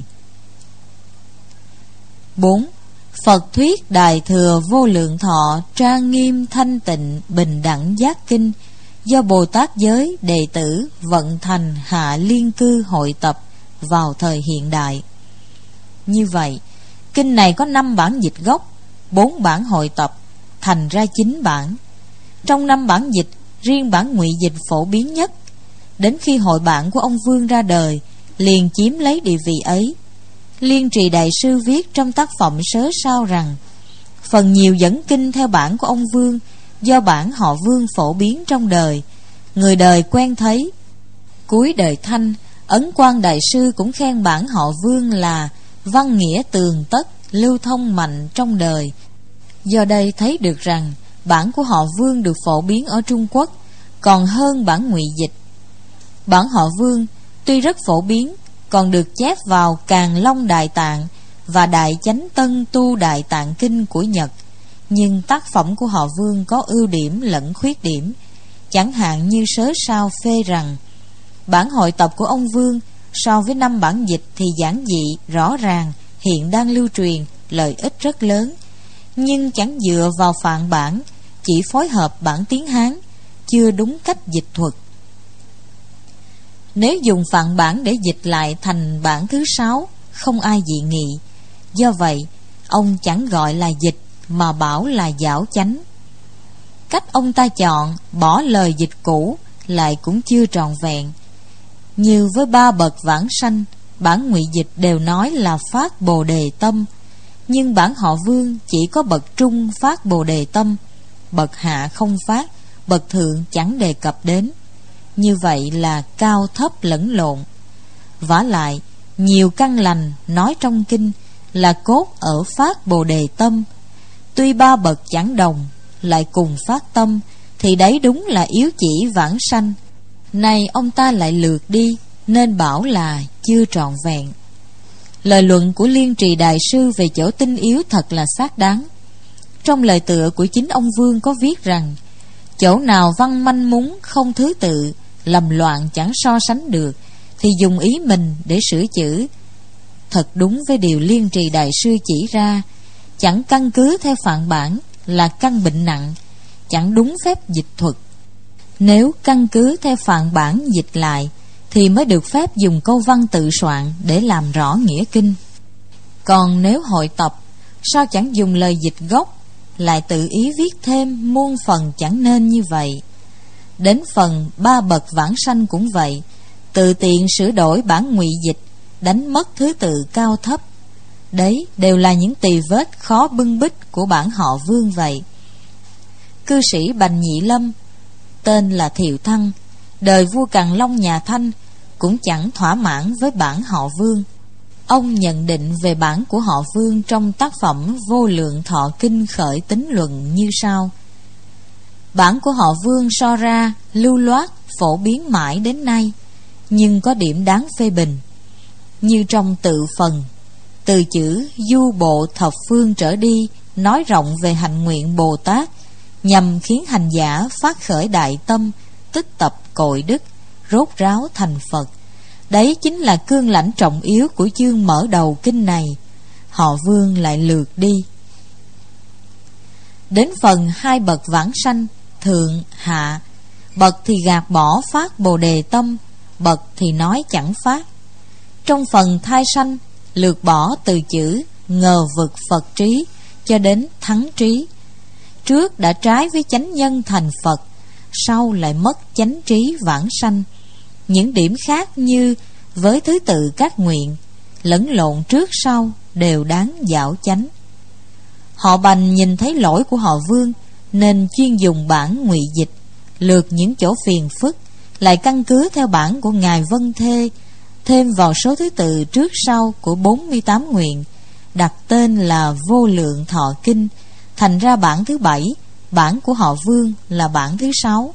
Bốn, Phật thuyết Đại Thừa Vô Lượng Thọ Trang Nghiêm Thanh Tịnh Bình Đẳng Giác Kinh do Bồ Tát Giới đệ tử Vận Thành Hạ Liên Cư hội tập vào thời hiện đại. Như vậy, kinh này có năm bản dịch gốc, bốn bản hội tập, thành ra chín bản. Trong năm bản dịch, riêng bản Ngụy dịch phổ biến nhất. Đến khi hội bản của ông Vương ra đời, liền chiếm lấy địa vị ấy. Liên Trì Đại Sư viết trong tác phẩm sớ sao rằng: phần nhiều dẫn kinh theo bản của ông Vương, do bản họ Vương phổ biến trong đời, người đời quen thấy. Cuối đời Thanh, Ấn Quang Đại Sư cũng khen bản họ Vương là văn nghĩa tường tất, lưu thông mạnh trong đời. Do đây thấy được rằng bản của họ Vương được phổ biến ở Trung Quốc còn hơn bản Ngụy dịch. Bản họ Vương tuy rất phổ biến, còn được chép vào Càn Long Đại Tạng và Đại Chánh Tân Tu Đại Tạng Kinh của Nhật, nhưng tác phẩm của họ Vương có ưu điểm lẫn khuyết điểm. Chẳng hạn như sớ sao phê rằng bản hội tập của ông Vương so với năm bản dịch thì giản dị, rõ ràng, hiện đang lưu truyền, lợi ích rất lớn, nhưng chẳng dựa vào phạn bản, chỉ phối hợp bản tiếng Hán, chưa đúng cách dịch thuật. Nếu dùng phạn bản để dịch lại thành bản thứ sáu, không ai dị nghị. Do vậy, ông chẳng gọi là dịch mà bảo là giảo chánh. Cách ông ta chọn bỏ lời dịch cũ lại cũng chưa tròn vẹn. Như với ba bậc vãng sanh, bản Ngụy dịch đều nói là phát Bồ Đề Tâm, nhưng bản họ Vương chỉ có bậc trung phát Bồ Đề Tâm, bậc hạ không phát, bậc thượng chẳng đề cập đến. Như vậy là cao thấp lẫn lộn. Vả lại, nhiều căn lành nói trong kinh là cốt ở phát Bồ Đề Tâm. Tuy ba bậc chẳng đồng, lại cùng phát tâm, thì đấy đúng là yếu chỉ vãng sanh. Nay ông ta lại lược đi, nên bảo là chưa trọn vẹn. Lời luận của Liên Trì Đại Sư về chỗ tinh yếu thật là xác đáng. Trong lời tựa của chính ông Vương có viết rằng: chỗ nào văn manh múng không thứ tự, lầm loạn chẳng so sánh được, thì dùng ý mình để sửa chữa. Thật đúng với điều Liên Trì Đại Sư chỉ ra, chẳng căn cứ theo phạn bản là căn bệnh nặng, chẳng đúng phép dịch thuật. Nếu căn cứ theo phạn bản dịch lại thì mới được phép dùng câu văn tự soạn để làm rõ nghĩa kinh. Còn nếu hội tập, sao chẳng dùng lời dịch gốc, lại tự ý viết thêm muôn phần chẳng nên như vậy. Đến phần ba bậc vãng sanh cũng vậy, tự tiện sửa đổi bản ngụy dịch, đánh mất thứ tự cao thấp. Đấy đều là những tì vết khó bưng bít của bản họ Vương vậy. Cư sĩ Bành Nhị Lâm, tên là Thiệu Thăng, đời vua Càn Long nhà Thanh, cũng chẳng thỏa mãn với bản họ Vương. Ông nhận định về bản của họ Vương trong tác phẩm Vô Lượng Thọ Kinh khởi tính luận như sau: bản của họ Vương so ra lưu loát, phổ biến mãi đến nay, nhưng có điểm đáng phê bình. Như trong tự phần, từ chữ du bộ thập phương trở đi nói rộng về hạnh nguyện Bồ Tát, nhằm khiến hành giả phát khởi đại tâm, tích tập cội đức, rốt ráo thành Phật. Đấy chính là cương lãnh trọng yếu của chương mở đầu kinh này. Họ Vương lại lược đi. Đến phần hai bậc vãng sanh, thượng, hạ, bậc thì gạt bỏ phát bồ đề tâm, bậc thì nói chẳng phát. Trong phần thai sanh, lược bỏ từ chữ ngờ vực Phật trí cho đến thắng trí. Trước đã trái với chánh nhân thành Phật, sau lại mất chánh trí vãng sanh. Những điểm khác như với thứ tự các nguyện, lẫn lộn trước sau đều đáng giảo chánh. Họ Bành nhìn thấy lỗi của họ Vương, nên chuyên dùng bản ngụy dịch, lược những chỗ phiền phức, lại căn cứ theo bản của Ngài Vân Thê, thêm vào số thứ tự trước sau của bốn mươi tám nguyện, đặt tên là Vô Lượng Thọ Kinh, thành ra bản thứ bảy. Bản của họ Vương là bản thứ sáu.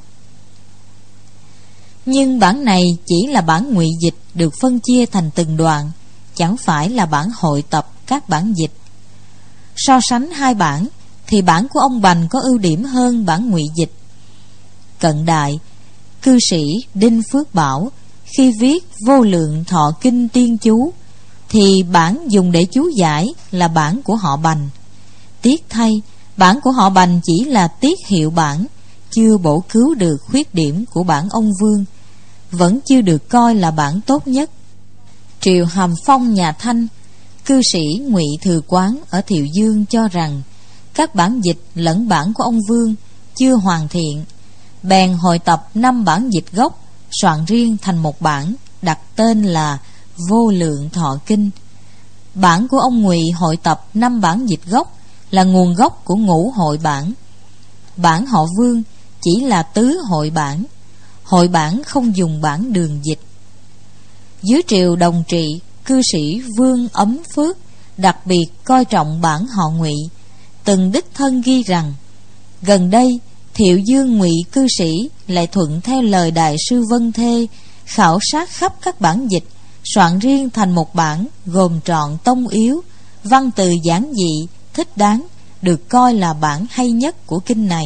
Nhưng bản này chỉ là bản ngụy dịch được phân chia thành từng đoạn, chẳng phải là bản hội tập các bản dịch. So sánh hai bản thì bản của ông Bành có ưu điểm hơn bản ngụy dịch. Cận đại, cư sĩ Đinh Phước Bảo khi viết Vô Lượng Thọ Kinh tiên chú thì bản dùng để chú giải là bản của họ Bành. Tiếc thay, bản của họ Bành chỉ là tiết hiệu bản, chưa bổ cứu được khuyết điểm của bản ông Vương, vẫn chưa được coi là bản tốt nhất. Triều Hàm Phong nhà Thanh, cư sĩ Ngụy Thừa Quán ở Thiệu Dương cho rằng các bản dịch lẫn bản của ông Vương chưa hoàn thiện, bèn hội tập năm bản dịch gốc, soạn riêng thành một bản, đặt tên là Vô Lượng Thọ Kinh. Bản của ông Ngụy hội tập năm bản dịch gốc là nguồn gốc của ngũ hội bản. Bản họ Vương chỉ là tứ hội bản, hội bản không dùng bản đường dịch. Dưới triều Đồng Trị, cư sĩ Vương Ấm Phước đặc biệt coi trọng bản họ Ngụy, từng đích thân ghi rằng gần đây Thiệu Dương Ngụy cư sĩ lại thuận theo lời Đại sư Vân Thê, khảo sát khắp các bản dịch, soạn riêng thành một bản gồm trọn tông yếu, văn từ giản dị, thích đáng, được coi là bản hay nhất của kinh này.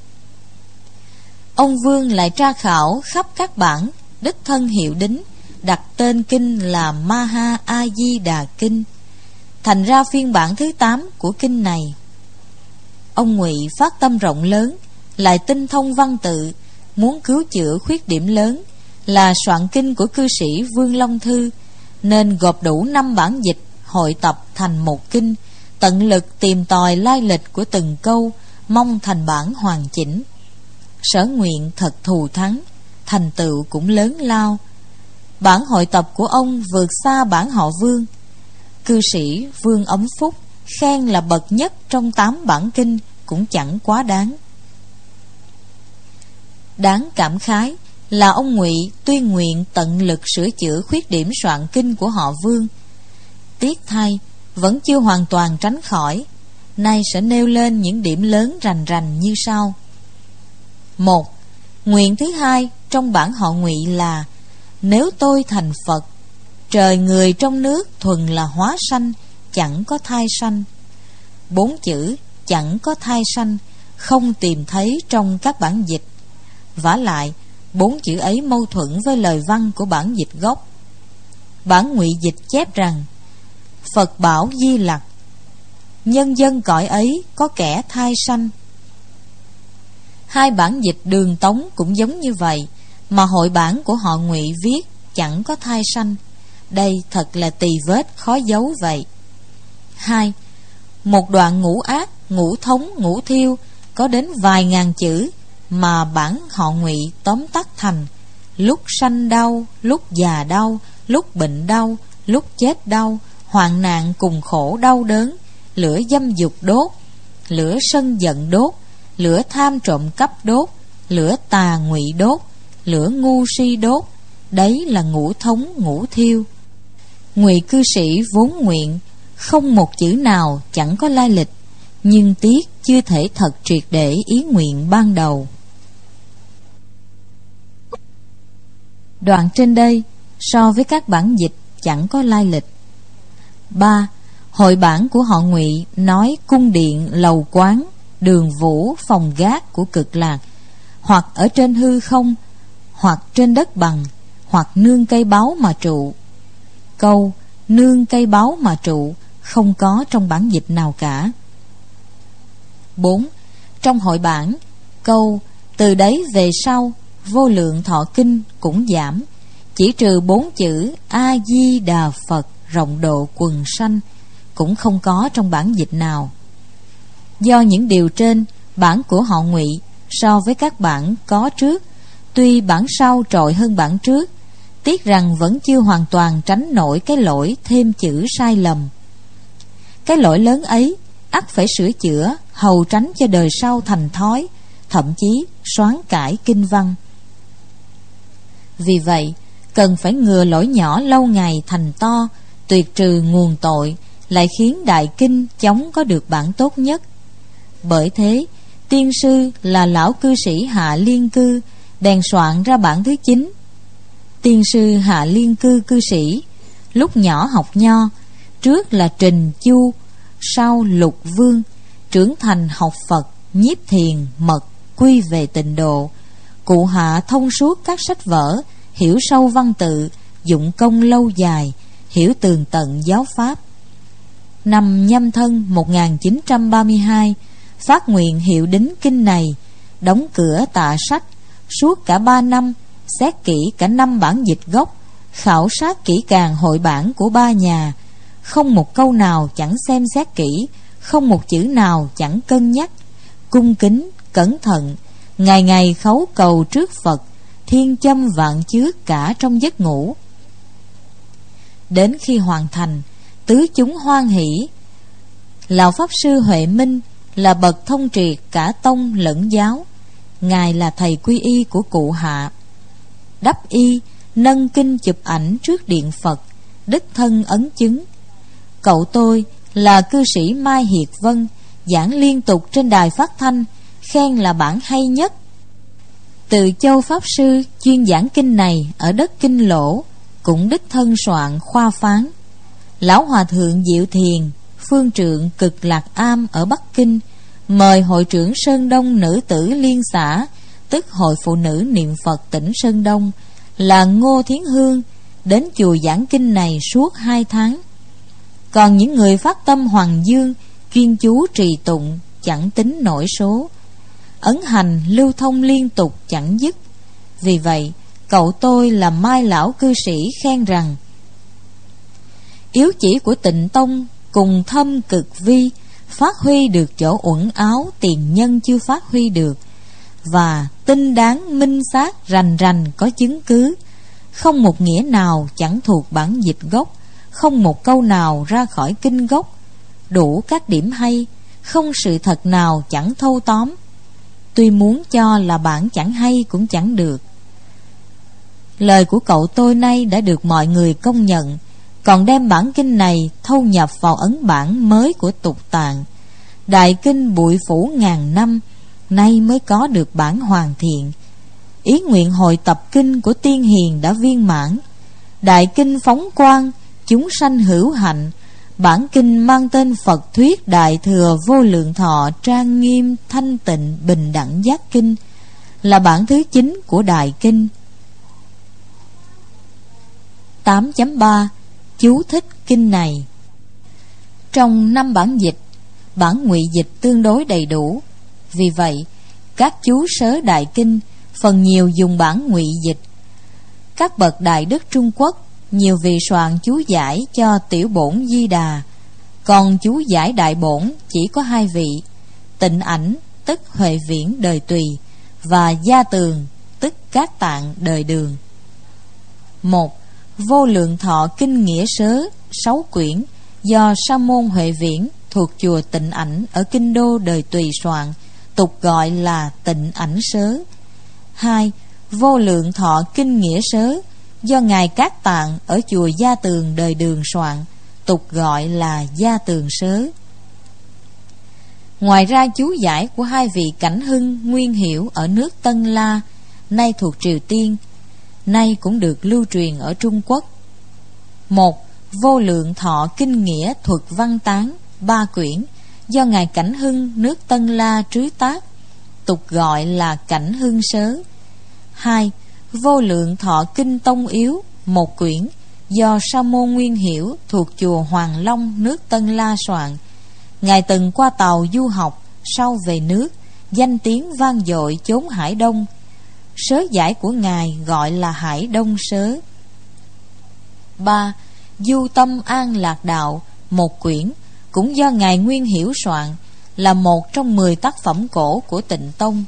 Ông Vương lại tra khảo khắp các bản, đích thân hiệu đính, đặt tên kinh là Maha A Di Đà Kinh, thành ra phiên bản thứ tám của kinh này. Ông Ngụy phát tâm rộng lớn, lại tinh thông văn tự, muốn cứu chữa khuyết điểm lớn là soạn kinh của cư sĩ Vương Long Thư, nên gộp đủ năm bản dịch hội tập thành một kinh, tận lực tìm tòi lai lịch của từng câu, mong thành bản hoàn chỉnh. Sở nguyện thật thù thắng, thành tựu cũng lớn lao. Bản hội tập của ông vượt xa bản họ Vương. Cư sĩ Vương Ấm Phúc khen là bậc nhất trong tám bản kinh cũng chẳng quá đáng. Đáng cảm khái là ông Ngụy tuy nguyện tận lực sửa chữa khuyết điểm soạn kinh của họ Vương, tiếc thay vẫn chưa hoàn toàn tránh khỏi. Nay sẽ nêu lên những điểm lớn rành rành như sau. Một, nguyện thứ hai trong bản họ Ngụy là: nếu tôi thành Phật, trời người trong nước thuần là hóa sanh, chẳng có thai sanh. Bốn chữ chẳng có thai sanh không tìm thấy trong các bản dịch. Vả lại, bốn chữ ấy mâu thuẫn với lời văn của bản dịch gốc. Bản Ngụy dịch chép rằng: Phật bảo Di Lặc, nhân dân cõi ấy có kẻ thai sanh. Hai bản dịch Đường Tống cũng giống như vậy, mà hội bản của họ Ngụy viết chẳng có thai sanh. Đây thật là tì vết khó giấu vậy. Hai, một đoạn ngũ ác, ngũ thống, ngũ thiêu có đến vài ngàn chữ, mà bản họ Ngụy tóm tắt thành: lúc sanh đau, lúc già đau, lúc bệnh đau, lúc chết đau, hoạn nạn cùng khổ đau đớn, lửa dâm dục đốt, lửa sân giận đốt, lửa tham trộm cắp đốt, lửa tà ngụy đốt, lửa ngu si đốt. Đấy là ngũ thống ngũ thiêu. Ngụy cư sĩ vốn nguyện, không một chữ nào chẳng có lai lịch, nhưng tiếc chưa thể thật triệt để ý nguyện ban đầu. Đoạn trên đây so với các bản dịch chẳng có lai lịch. Ba, hội bản của họ Ngụy nói cung điện, lầu quán, đường vũ, phòng gác của Cực Lạc, hoặc ở trên hư không, hoặc trên đất bằng, hoặc nương cây báu mà trụ. Câu nương cây báu mà trụ không có trong bản dịch nào cả. Bốn, trong hội bản, câu từ đấy về sau vô lượng thọ kinh cũng giảm, chỉ trừ bốn chữ A Di Đà Phật rộng độ quần sanh cũng không có trong bản dịch nào. Do những điều trên, bản của họ Ngụy so với các bản có trước, tuy bản sau trội hơn bản trước, tiếc rằng vẫn chưa hoàn toàn tránh nổi cái lỗi thêm chữ sai lầm. Cái lỗi lớn ấy ắt phải sửa chữa, hầu tránh cho đời sau thành thói, thậm chí soán cải kinh văn. Vì vậy, cần phải ngừa lỗi nhỏ lâu ngày thành to, tuyệt trừ nguồn tội, lại khiến đại kinh chóng có được bản tốt nhất. Bởi thế, tiên sư là lão cư sĩ Hạ Liên Cư bèn soạn ra bản thứ chín. Tiên sư Hạ Liên Cư cư sĩ lúc nhỏ học nho, trước là Trình Chu, sau Lục Vương, trưởng thành học Phật, nhiếp thiền, mật, quy về tịnh độ. Cụ Hạ thông suốt các sách vở, hiểu sâu văn tự, dụng công lâu dài, hiểu tường tận giáo pháp. Năm Nhâm Thân một nghìn chín trăm ba mươi hai, phát nguyện hiệu đính kinh này, đóng cửa tạ sách, suốt cả ba năm, xét kỹ cả năm bản dịch gốc, khảo sát kỹ càng hội bản của ba nhà, không một câu nào chẳng xem xét kỹ, không một chữ nào chẳng cân nhắc, cung kính, cẩn thận, ngày ngày khấu cầu trước Phật, thiên châm vạn chước cả trong giấc ngủ. Đến khi hoàn thành, tứ chúng hoan hỷ. Lão Pháp Sư Huệ Minh là bậc thông triệt cả tông lẫn giáo, ngài là thầy quy y của cụ Hạ. Đắp y, nâng kinh chụp ảnh trước điện Phật, đích thân ấn chứng. Cậu tôi là cư sĩ Mai Hiệt Vân, giảng liên tục trên đài phát thanh, khen là bản hay nhất. Từ Châu Pháp Sư chuyên giảng kinh này ở đất Kinh Lỗ, cũng đích thân soạn khoa phán. Lão Hòa Thượng Diệu Thiền, phương trượng Cực Lạc Am ở Bắc Kinh, mời hội trưởng Sơn Đông Nữ Tử Liên Xã, tức Hội Phụ Nữ Niệm Phật tỉnh Sơn Đông, là Ngô Thiến Hương, đến chùa giảng kinh này suốt hai tháng. Còn những người phát tâm Hoàng Dương, chuyên chú trì tụng, chẳng tính nổi số. Ấn hành lưu thông liên tục chẳng dứt. Vì vậy, cậu tôi là Mai lão cư sĩ khen rằng: yếu chỉ của Tịnh Tông cùng thâm cực vi, phát huy được chỗ uẩn áo tiền nhân chưa phát huy được, và tinh đáng minh xác rành rành có chứng cứ, không một nghĩa nào chẳng thuộc bản dịch gốc, không một câu nào ra khỏi kinh gốc, đủ các điểm hay, không sự thật nào chẳng thâu tóm. Tuy muốn cho là bản chẳng hay cũng chẳng được. Lời của cậu tôi nay đã được mọi người công nhận, còn đem bản kinh này thâu nhập vào ấn bản mới của Tục Tạng. Đại kinh bụi phủ ngàn năm, nay mới có được bản hoàn thiện. Ý nguyện hội tập kinh của tiên hiền đã viên mãn. Đại kinh phóng quang, chúng sanh hữu hạnh. Bản kinh mang tên Phật Thuyết Đại Thừa Vô Lượng Thọ Trang Nghiêm Thanh Tịnh Bình Đẳng Giác Kinh, là bản thứ chín của Đại Kinh. tám chấm ba. Chú thích kinh này. Trong năm bản dịch, bản ngụy dịch tương đối đầy đủ. Vì vậy, các chú sớ Đại Kinh phần nhiều dùng bản ngụy dịch. Các bậc đại đức Trung Quốc nhiều vị soạn chú giải cho tiểu bổn Di Đà, còn chú giải đại bổn chỉ có hai vị: Tịnh Ảnh tức Huệ Viễn đời Tùy, và Gia Tường tức Các Tạng đời Đường. Một. Vô Lượng Thọ Kinh Nghĩa Sớ sáu quyển do Sa môn Huệ Viễn thuộc chùa Tịnh Ảnh ở Kinh Đô đời Tùy soạn, tục gọi là Tịnh Ảnh Sớ. Hai. Vô Lượng Thọ Kinh Nghĩa Sớ do Ngài Các Tạng ở chùa Gia Tường đời Đường soạn, tục gọi là Gia Tường Sớ. Ngoài ra, chú giải của hai vị Cảnh Hưng, Nguyên Hiểu ở nước Tân La, nay thuộc Triều Tiên, nay cũng được lưu truyền ở Trung Quốc. Một. Vô Lượng Thọ Kinh Nghĩa Thuật Văn Tán ba quyển do Ngài Cảnh Hưng nước Tân La trứ tác, tục gọi là Cảnh Hưng Sớ. Hai. Vô Lượng Thọ Kinh Tông Yếu một quyển do Sa môn Nguyên Hiểu thuộc chùa Hoàng Long nước Tân La soạn. Ngài từng qua tàu du học, sau về nước, danh tiếng vang dội chốn Hải Đông. Sớ giải của Ngài gọi là Hải Đông Sớ. Ba. Du Tâm An Lạc Đạo một quyển cũng do Ngài Nguyên Hiểu soạn, là một trong mười tác phẩm cổ của Tịnh Tông.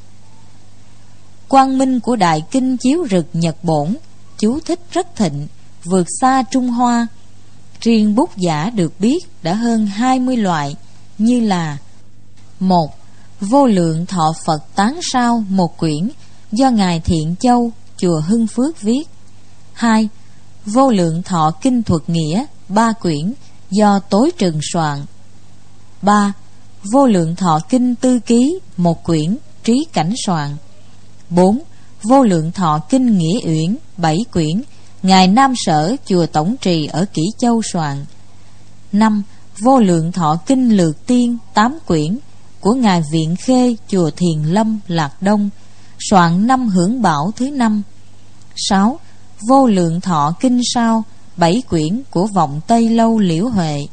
Quang minh của Đại Kinh chiếu rực nhật bổn, chú thích rất thịnh, vượt xa Trung Hoa. Riêng bút giả được biết đã hơn hai mươi loại, như là: một. Vô Lượng Thọ Phật Tán Sao một quyển do Ngài Thiện Châu chùa Hưng Phước viết. Hai. Vô Lượng Thọ Kinh Thuật Nghĩa ba quyển do Tối Trừng soạn. Ba. Vô Lượng Thọ Kinh Tư Ký một quyển Trí Cảnh soạn. Bốn. Vô Lượng Thọ Kinh Nghĩa Uyển bảy quyển, Ngài Nam Sở chùa Tổng Trì ở Kỷ Châu soạn. Năm. Vô Lượng Thọ Kinh Lược Tiên tám quyển của Ngài Viện Khê chùa Thiền Lâm Lạc Đông, soạn năm Hưởng Bảo thứ năm. Sáu. Vô Lượng Thọ Kinh Sao bảy quyển của Vọng Tây Lâu Liễu Huệ.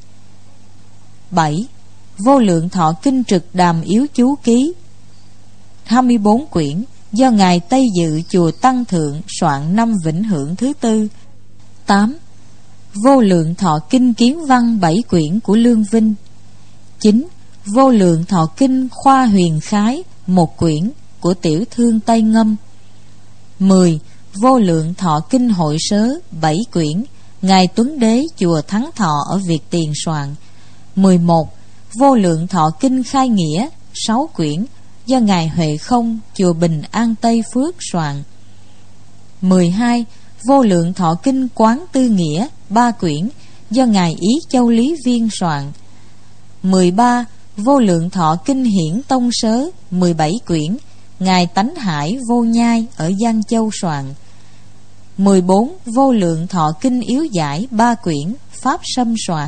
Bảy. Vô Lượng Thọ Kinh Trực Đàm Yếu Chú Ký hai mươi bốn quyển do Ngài Tây Dự chùa Tăng Thượng soạn năm Vĩnh Hưởng thứ tư. Tám. Vô Lượng Thọ Kinh Kiến Văn bảy quyển của Lương Vinh. Chín. Vô Lượng Thọ Kinh Khoa Huyền Khái một quyển của Tiểu Thương Tây Ngâm. Mười. Vô Lượng Thọ Kinh Hội Sớ bảy quyển, Ngài Tuấn Đế chùa Thắng Thọ ở Việt Tiền soạn. Mười một. Vô Lượng Thọ Kinh Khai Nghĩa sáu quyển do Ngài Huệ Không chùa Bình An Tây Phước soạn. Mười hai. Vô Lượng Thọ Kinh Quán Tư Nghĩa ba quyển do Ngài Ý Châu Lý Viên soạn. Mười ba. Vô Lượng Thọ Kinh Hiển Tông Sớ mười bảy quyển, Ngài Tánh Hải Vô Nhai ở Giang Châu soạn. Mười bốn. Vô Lượng Thọ Kinh Yếu Giải ba quyển, Pháp Sâm soạn.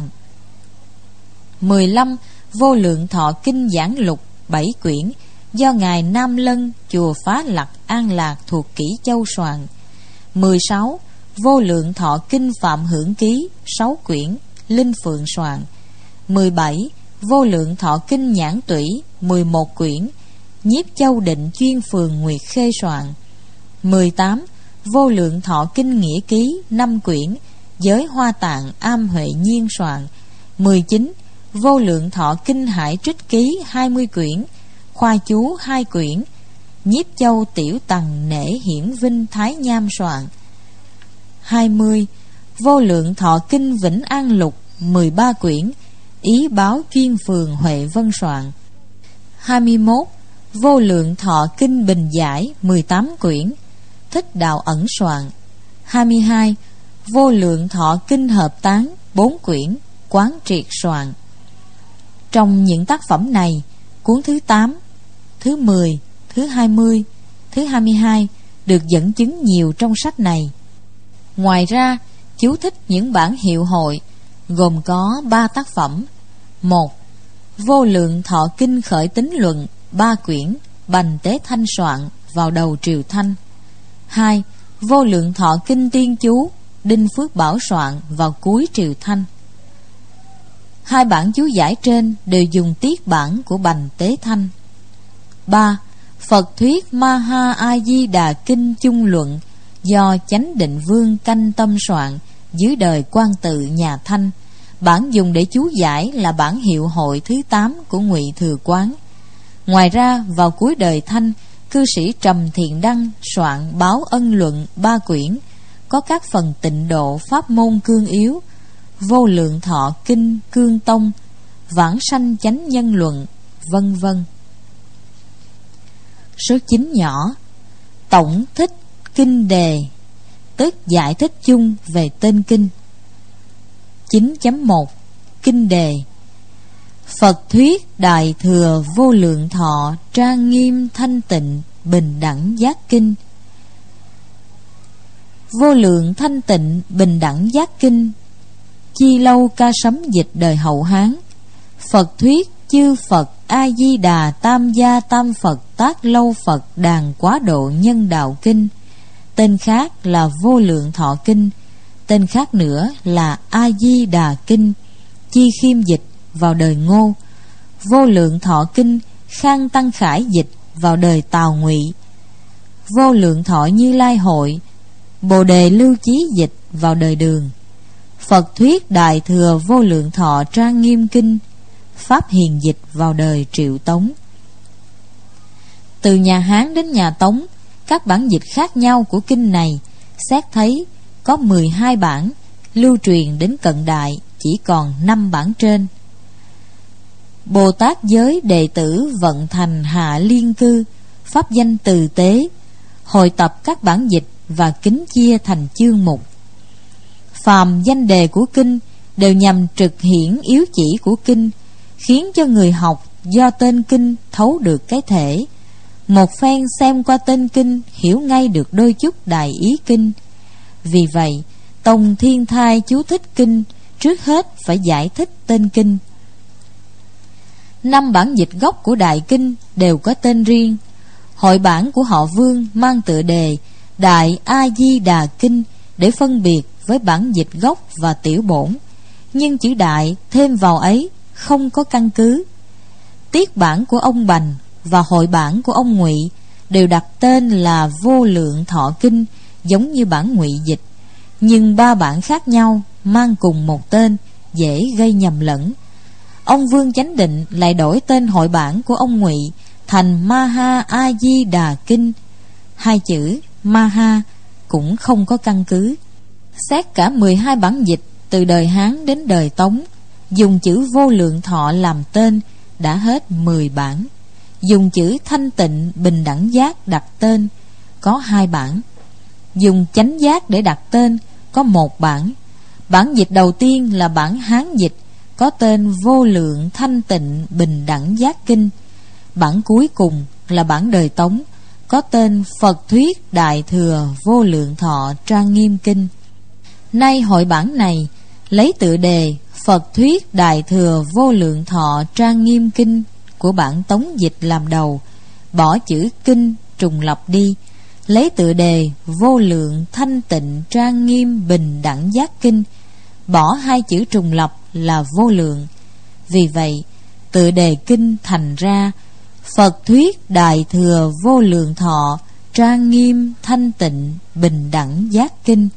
Mười lăm. Vô Lượng Thọ Kinh Giảng Lục bảy quyển do Ngài Nam Lân chùa Phá Lặc An Lạc thuộc Kỷ Châu soạn. Mười sáu. Vô Lượng Thọ Kinh Phạm Hưởng Ký sáu quyển, Linh Phượng soạn. Mười bảy. Vô Lượng Thọ Kinh Nhãn Tủy mười một quyển, Nhiếp Châu Định Chuyên Phường Nguyệt Khê soạn. Mười tám. Vô Lượng Thọ Kinh Nghĩa Ký năm quyển, Giới Hoa Tạng Am Huệ Nhiên soạn. Mười chín. Vô Lượng Thọ Kinh Hải Trích Ký hai mươi quyển, Khoa Chú hai quyển, Nhiếp Châu Tiểu Tằng Nể Hiển Vinh Thái Nham soạn. Hai mươi. Vô Lượng Thọ Kinh Vĩnh An Lục mười ba quyển, Ý Báo Chuyên Phường Huệ Vân soạn. Hai mươi mốt. Vô Lượng Thọ Kinh Bình Giải mười tám quyển, Thích Đạo Ẩn soạn. Hai mươi hai. Vô Lượng Thọ Kinh Hợp Tán bốn quyển, Quán Triệt soạn. Trong những tác phẩm này, cuốn thứ tám, thứ mười, thứ hai mươi, thứ hai mươi hai được dẫn chứng nhiều trong sách này. Ngoài ra, chú thích những bản hiệu hội gồm có ba tác phẩm. Một, Vô Lượng Thọ Kinh Khởi Tín Luận, ba quyển, Bành Tế Thanh soạn vào đầu triều Thanh. Hai, Vô Lượng Thọ Kinh Tiên Chú, Đinh Phước Bảo soạn vào cuối triều Thanh. Hai bản chú giải trên đều dùng tiết bản của Bành Tế Thanh. Ba, Phật Thuyết Ma Ha A Di Đà Kinh Chung Luận do Chánh Định Vương Canh Tâm soạn dưới đời Quan Tự nhà Thanh. Bản dùng để chú giải là bản hiệu hội thứ tám của Ngụy Thừa Quán. Ngoài ra, vào cuối đời Thanh, cư sĩ Trầm Thiện Đăng soạn Báo Ân Luận ba quyển, có các phần tịnh độ pháp môn cương yếu, Vô Lượng Thọ Kinh Cương Tông, Vãng Sanh Chánh Nhân Luận, vân vân. Số chín nhỏ, tổng thích kinh đề, tức giải thích chung về tên kinh. chín chấm một Kinh đề. Phật thuyết Đại Thừa Vô Lượng Thọ Trang Nghiêm Thanh Tịnh Bình Đẳng Giác Kinh. Vô Lượng Thanh Tịnh Bình Đẳng Giác Kinh, chi lâu ca sấm dịch đời Hậu Hán. Phật thuyết chư Phật A Di Đà Tam Gia Tam Phật Tác Lâu Phật Đàn Quá Độ Nhân Đạo Kinh. Tên khác là Vô Lượng Thọ Kinh, tên khác nữa là A Di Đà Kinh, chi khiêm dịch vào đời Ngô. Vô Lượng Thọ Kinh Khang Tăng Khải dịch vào đời Tào Ngụy. Vô Lượng Thọ Như Lai Hội, Bồ Đề Lưu Chí dịch vào đời Đường. Phật thuyết Đại Thừa Vô Lượng Thọ Trang Nghiêm Kinh, Pháp Hiền dịch vào đời Triệu Tống. Từ nhà Hán đến nhà Tống, các bản dịch khác nhau của kinh này xét thấy có mười hai bản, lưu truyền đến cận đại chỉ còn năm bản trên. Bồ Tát giới đệ tử vận thành hạ liên cư, pháp danh từ tế, hội tập các bản dịch và kính chia thành chương mục. Phàm danh đề của kinh đều nhằm trực hiển yếu chỉ của kinh, khiến cho người học do tên kinh thấu được cái thể. Một phen xem qua tên kinh hiểu ngay được đôi chút đại ý kinh. Vì vậy, Tông Thiên Thai chú thích kinh trước hết phải giải thích tên kinh. Năm bản dịch gốc của đại kinh đều có tên riêng. Hội bản của họ Vương mang tựa đề Đại A Di Đà Kinh để phân biệt với bản dịch gốc và tiểu bổn, nhưng chữ đại thêm vào ấy không có căn cứ. Tiết bản của ông Bành và hội bản của ông Ngụy đều đặt tên là Vô Lượng Thọ Kinh, giống như bản Ngụy dịch, nhưng ba bản khác nhau mang cùng một tên, dễ gây nhầm lẫn. Ông Vương Chánh Định lại đổi tên hội bản của ông Ngụy thành Maha A Di Đà Kinh. Hai chữ Maha cũng không có căn cứ. Xét cả mười hai bản dịch từ đời Hán đến đời Tống, dùng chữ Vô Lượng Thọ làm tên đã hết mười bản. Dùng chữ Thanh Tịnh Bình Đẳng Giác đặt tên có hai bản. Dùng Chánh Giác để đặt tên có một bản. Bản dịch đầu tiên là bản Hán dịch, có tên Vô Lượng Thanh Tịnh Bình Đẳng Giác Kinh. Bản cuối cùng là bản đời Tống, có tên Phật thuyết Đại Thừa Vô Lượng Thọ Trang Nghiêm Kinh. Nay hội bản này lấy tựa đề Phật thuyết Đại Thừa Vô Lượng Thọ Trang Nghiêm Kinh của bản Tống dịch làm đầu, bỏ chữ kinh trùng lập đi, lấy tựa đề Vô Lượng Thanh Tịnh Trang Nghiêm Bình Đẳng Giác Kinh, bỏ hai chữ trùng lập là vô lượng. Vì vậy, tựa đề kinh thành ra Phật thuyết Đại Thừa Vô Lượng Thọ Trang Nghiêm Thanh Tịnh Bình Đẳng Giác Kinh.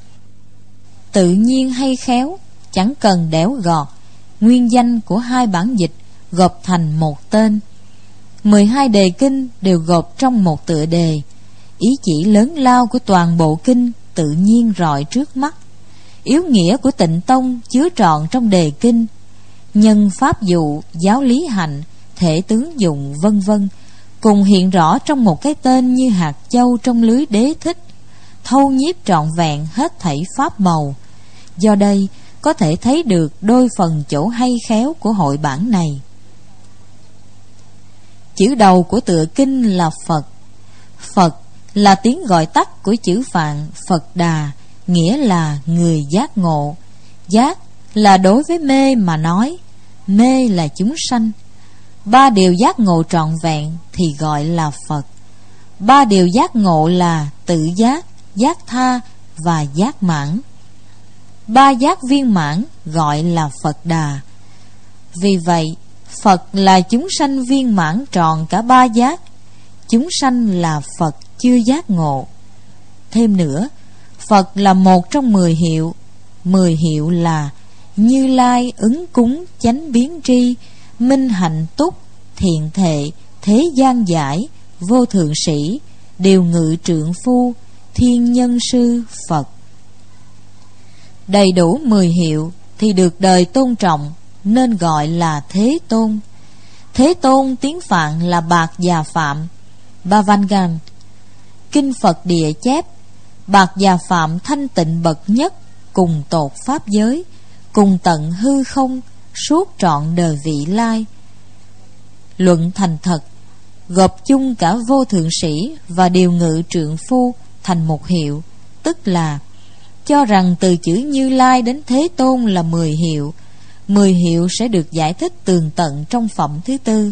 Tự nhiên hay khéo, chẳng cần đẽo gọt, nguyên danh của hai bản dịch gộp thành một tên. Mười hai đề kinh đều gộp trong một tựa đề. Ý chỉ lớn lao của toàn bộ kinh tự nhiên rọi trước mắt. Yếu nghĩa của Tịnh Tông chứa trọn trong đề kinh. Nhân pháp dụ, giáo lý hạnh, thể tướng dụng vân vân cùng hiện rõ trong một cái tên như hạt châu trong lưới đế thích, thâu nhiếp trọn vẹn hết thảy pháp màu. Do đây có thể thấy được đôi phần chỗ hay khéo của hội bản này. Chữ đầu của tựa kinh là Phật. Phật là tiếng gọi tắt của chữ Phạn Phật Đà, nghĩa là người giác ngộ. Giác là đối với mê mà nói, mê là chúng sanh. Ba điều giác ngộ trọn vẹn thì gọi là Phật. Ba điều giác ngộ là tự giác, giác tha và giác mãn. Ba giác viên mãn gọi là Phật Đà. Vì vậy, Phật là chúng sanh viên mãn tròn cả ba giác. Chúng sanh là Phật chưa giác ngộ. Thêm nữa, Phật là một trong mười hiệu. Mười hiệu là Như Lai, ứng cúng, chánh biến tri, minh hạnh túc, thiện thệ, thế gian giải, vô thượng sĩ, điều ngự trượng phu, thiên nhân sư, Phật. Đầy đủ mười hiệu thì được đời tôn trọng, nên gọi là Thế Tôn. Thế Tôn tiếng Phạn là Bạc Già Phạm, Bhavangan. Kinh Phật Địa chép: Bạc Già Phạm thanh tịnh bậc nhất, cùng tột pháp giới, cùng tận hư không, suốt trọn đời vị lai. Luận thành thật, gộp chung cả vô thượng sĩ và điều ngự trượng phu thành một hiệu, tức là cho rằng từ chữ Như Lai đến Thế Tôn là mười hiệu. Mười hiệu sẽ được giải thích tường tận trong phẩm thứ tư.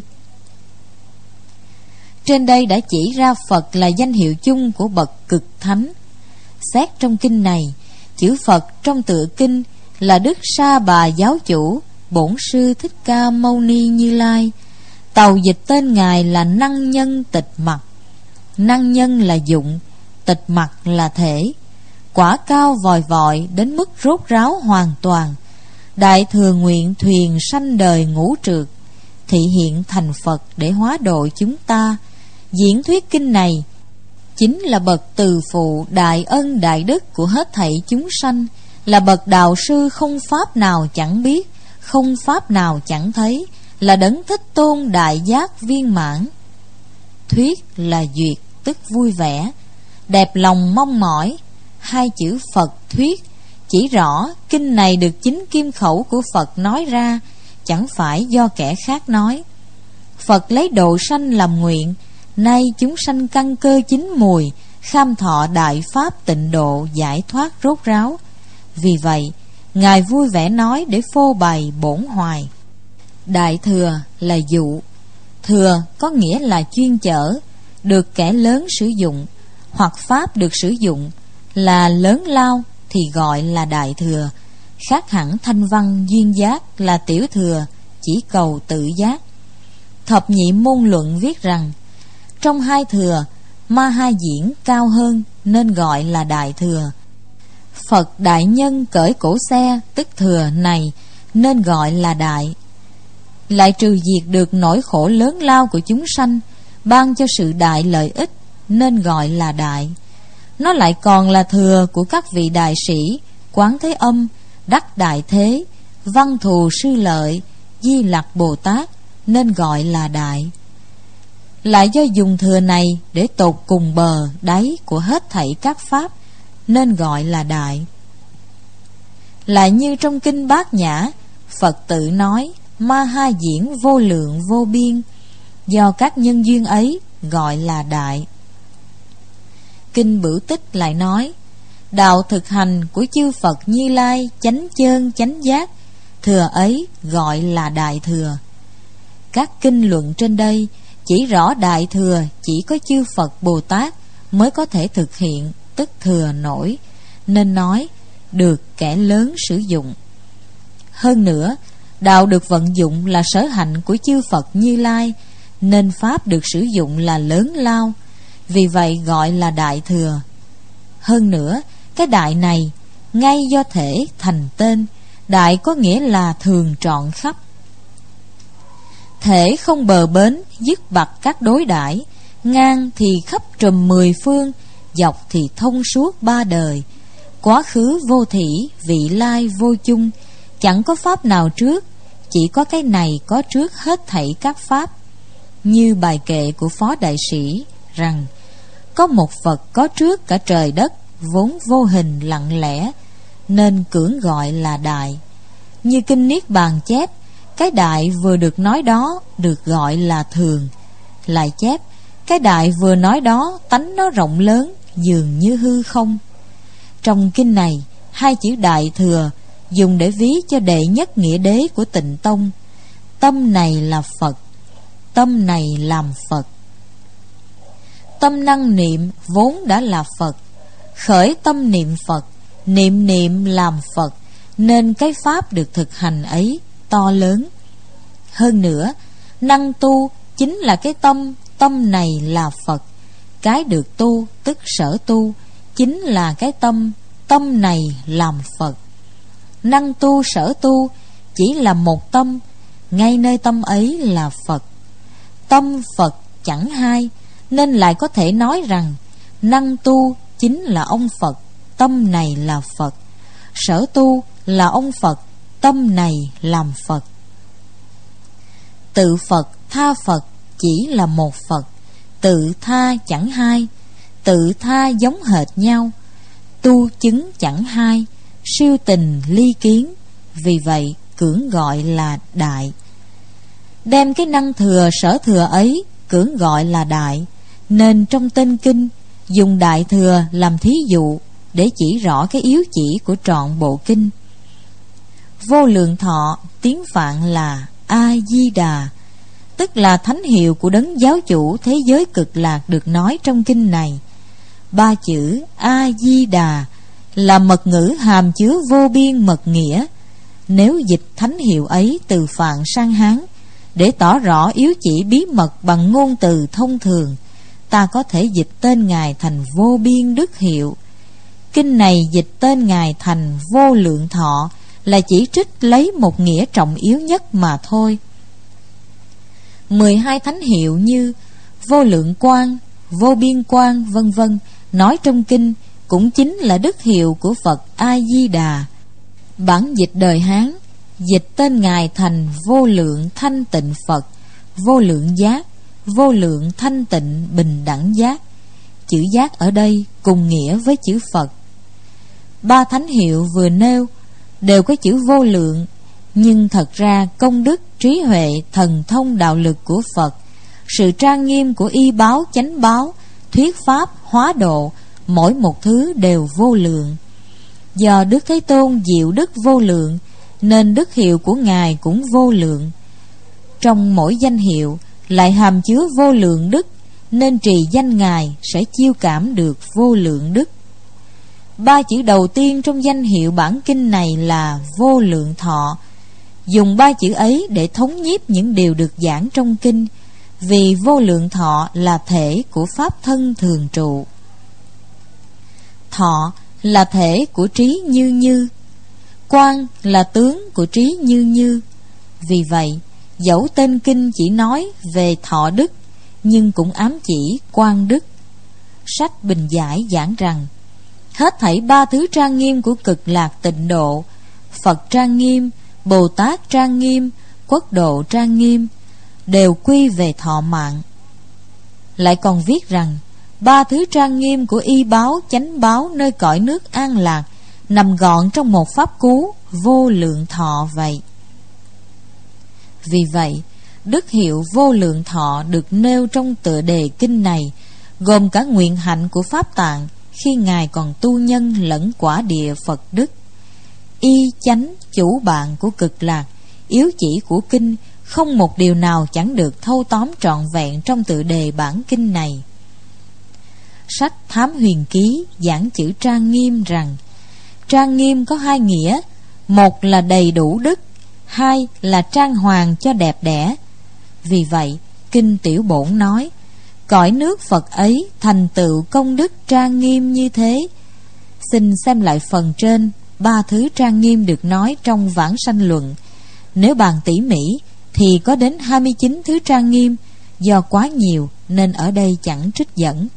Trên đây đã chỉ ra Phật là danh hiệu chung của bậc cực thánh. Xét trong kinh này, chữ Phật trong tựa kinh là Đức Sa Bà Giáo Chủ Bổn Sư Thích Ca Mâu Ni Như Lai. Tàu dịch tên Ngài là Năng Nhân Tịch Mặc. Năng nhân là dụng, tịch mặc là thể. Quả cao vòi vọi đến mức rốt ráo hoàn toàn. Đại thừa nguyện thuyền sanh đời ngũ trượt, thị hiện thành Phật để hóa độ chúng ta. Diễn thuyết kinh này chính là bậc từ phụ đại ân đại đức của hết thảy chúng sanh, là bậc đạo sư không pháp nào chẳng biết, không pháp nào chẳng thấy, là Đấng Thích Tôn đại giác viên mãn. Thuyết là duyệt, tức vui vẻ, đẹp lòng mong mỏi. Hai chữ Phật thuyết chỉ rõ kinh này được chính kim khẩu của Phật nói ra, chẳng phải do kẻ khác nói. Phật lấy độ sanh làm nguyện, nay chúng sanh căn cơ chín mùi, kham thọ đại pháp tịnh độ giải thoát rốt ráo. Vì vậy, Ngài vui vẻ nói để phô bày bổn hoài. Đại thừa là dụ. Thừa có nghĩa là chuyên chở, được kẻ lớn sử dụng, hoặc pháp được sử dụng là lớn lao thì gọi là đại thừa. Khác hẳn thanh văn duyên giác là tiểu thừa, chỉ cầu tự giác. Thập nhị môn luận viết rằng trong hai thừa, ma ha diễn cao hơn nên gọi là đại thừa. Phật đại nhân cởi cổ xe tức thừa này nên gọi là đại. Lại trừ diệt được nỗi khổ lớn lao của chúng sanh, ban cho sự đại lợi ích nên gọi là đại. Nó lại còn là thừa của các vị đại sĩ Quán Thế Âm, Đắc Đại Thế, Văn Thù Sư Lợi, Di Lặc Bồ Tát nên gọi là đại. Lại do dùng thừa này để tột cùng bờ đáy của hết thảy các pháp nên gọi là đại. Lại như trong kinh Bát Nhã, Phật tự nói ma ha diễn vô lượng vô biên, do các nhân duyên ấy gọi là đại. Kinh Bửu Tích lại nói đạo thực hành của chư Phật Như Lai chánh chơn chánh giác, thừa ấy gọi là đại thừa. Các kinh luận trên đây chỉ rõ đại thừa chỉ có chư Phật Bồ Tát mới có thể thực hiện, tức thừa nổi, nên nói được kẻ lớn sử dụng. Hơn nữa, đạo được vận dụng là sở hạnh của chư Phật Như Lai, nên pháp được sử dụng là lớn lao, vì vậy gọi là đại thừa. Hơn nữa, cái đại này ngay do thể thành tên. Đại có nghĩa là thường trọn khắp. Thể không bờ bến, dứt bặt các đối đãi, ngang thì khắp trùm mười phương, dọc thì thông suốt ba đời. Quá khứ vô thỉ, vị lai vô chung, chẳng có pháp nào trước, chỉ có cái này có trước hết thảy các pháp. Như bài kệ của Phó Đại Sĩ rằng có một Phật có trước cả trời đất, vốn vô hình lặng lẽ, nên cưỡng gọi là đại. Như kinh Niết Bàn chép, cái đại vừa được nói đó được gọi là thường. Lại chép, cái đại vừa nói đó tánh nó rộng lớn, dường như hư không. Trong kinh này, hai chữ Đại Thừa dùng để ví cho đệ nhất nghĩa đế của Tịnh Tông. Tâm này là Phật, tâm này làm Phật. Tâm năng niệm vốn đã là Phật, khởi tâm niệm Phật, niệm niệm làm Phật, nên cái pháp được thực hành ấy to lớn. Hơn nữa, năng tu chính là cái tâm, tâm này là Phật. Cái được tu tức sở tu, chính là cái tâm, tâm này làm Phật. Năng tu sở tu chỉ là một tâm, ngay nơi tâm ấy là Phật. Tâm Phật chẳng hai, nên lại có thể nói rằng năng tu chính là ông Phật, tâm này là Phật. Sở tu là ông Phật, tâm này làm Phật. Tự Phật tha Phật chỉ là một Phật, tự tha chẳng hai, tự tha giống hệt nhau, tu chứng chẳng hai, siêu tình ly kiến, vì vậy cưỡng gọi là đại. Đem cái năng thừa sở thừa ấy cưỡng gọi là đại, nên trong tên kinh dùng Đại Thừa làm thí dụ để chỉ rõ cái yếu chỉ của trọn bộ kinh. Vô lượng thọ tiếng Phạn là A Di Đà, tức là thánh hiệu của đấng giáo chủ thế giới cực lạc được nói trong kinh này. Ba chữ A Di Đà là mật ngữ hàm chứa vô biên mật nghĩa. Nếu dịch thánh hiệu ấy từ Phạn sang Hán để tỏ rõ yếu chỉ bí mật bằng ngôn từ thông thường, ta có thể dịch tên Ngài thành vô biên đức hiệu. Kinh này dịch tên Ngài thành vô lượng thọ là chỉ trích lấy một nghĩa trọng yếu nhất mà thôi. Mười hai thánh hiệu như vô lượng quang, vô biên quang, vân vân nói trong kinh cũng chính là đức hiệu của Phật A Di Đà. Bản dịch đời Hán dịch tên Ngài thành vô lượng thanh tịnh Phật, vô lượng giác, vô lượng thanh tịnh bình đẳng giác. Chữ giác ở đây cùng nghĩa với chữ Phật. Ba thánh hiệu vừa nêu đều có chữ vô lượng, nhưng thật ra công đức, trí huệ, thần thông, đạo lực của Phật, sự trang nghiêm của y báo, chánh báo, thuyết pháp, hóa độ, mỗi một thứ đều vô lượng. Do Đức Thế Tôn diệu đức vô lượng, nên đức hiệu của Ngài cũng vô lượng. Trong mỗi danh hiệu lại hàm chứa vô lượng đức, nên trì danh Ngài sẽ chiêu cảm được vô lượng đức. Ba chữ đầu tiên trong danh hiệu bản kinh này là vô lượng thọ. Dùng ba chữ ấy để thống nhiếp những điều được giảng trong kinh, vì vô lượng thọ là thể của pháp thân thường trụ. Thọ là thể của trí như như, quang là tướng của trí như như. Vì vậy, dẫu tên kinh chỉ nói về thọ đức, nhưng cũng ám chỉ quang đức. Sách Bình Giải giảng rằng, hết thảy ba thứ trang nghiêm của cực lạc tịnh độ, Phật trang nghiêm, Bồ Tát trang nghiêm, Quốc độ trang nghiêm, đều quy về thọ mạng. Lại còn viết rằng, ba thứ trang nghiêm của y báo, chánh báo nơi cõi nước an lạc nằm gọn trong một pháp cú vô lượng thọ vậy. Vì vậy, đức hiệu vô lượng thọ được nêu trong tựa đề kinh này, gồm cả nguyện hạnh của Pháp Tạng khi Ngài còn tu nhân lẫn quả địa Phật đức. Y chánh chủ bạn của cực lạc, yếu chỉ của kinh, không một điều nào chẳng được thâu tóm trọn vẹn trong tựa đề bản kinh này. Sách Thám Huyền Ký giảng chữ trang nghiêm rằng, trang nghiêm có hai nghĩa, một là đầy đủ đức, hai là trang hoàng cho đẹp đẽ. Vì vậy, kinh Tiểu Bổn nói, cõi nước Phật ấy thành tựu công đức trang nghiêm như thế. Xin xem lại phần trên ba thứ trang nghiêm được nói trong Vãng Sanh Luận. Nếu bàn tỉ mỉ thì có đến hai mươi chín thứ trang nghiêm, do quá nhiều nên ở đây chẳng trích dẫn.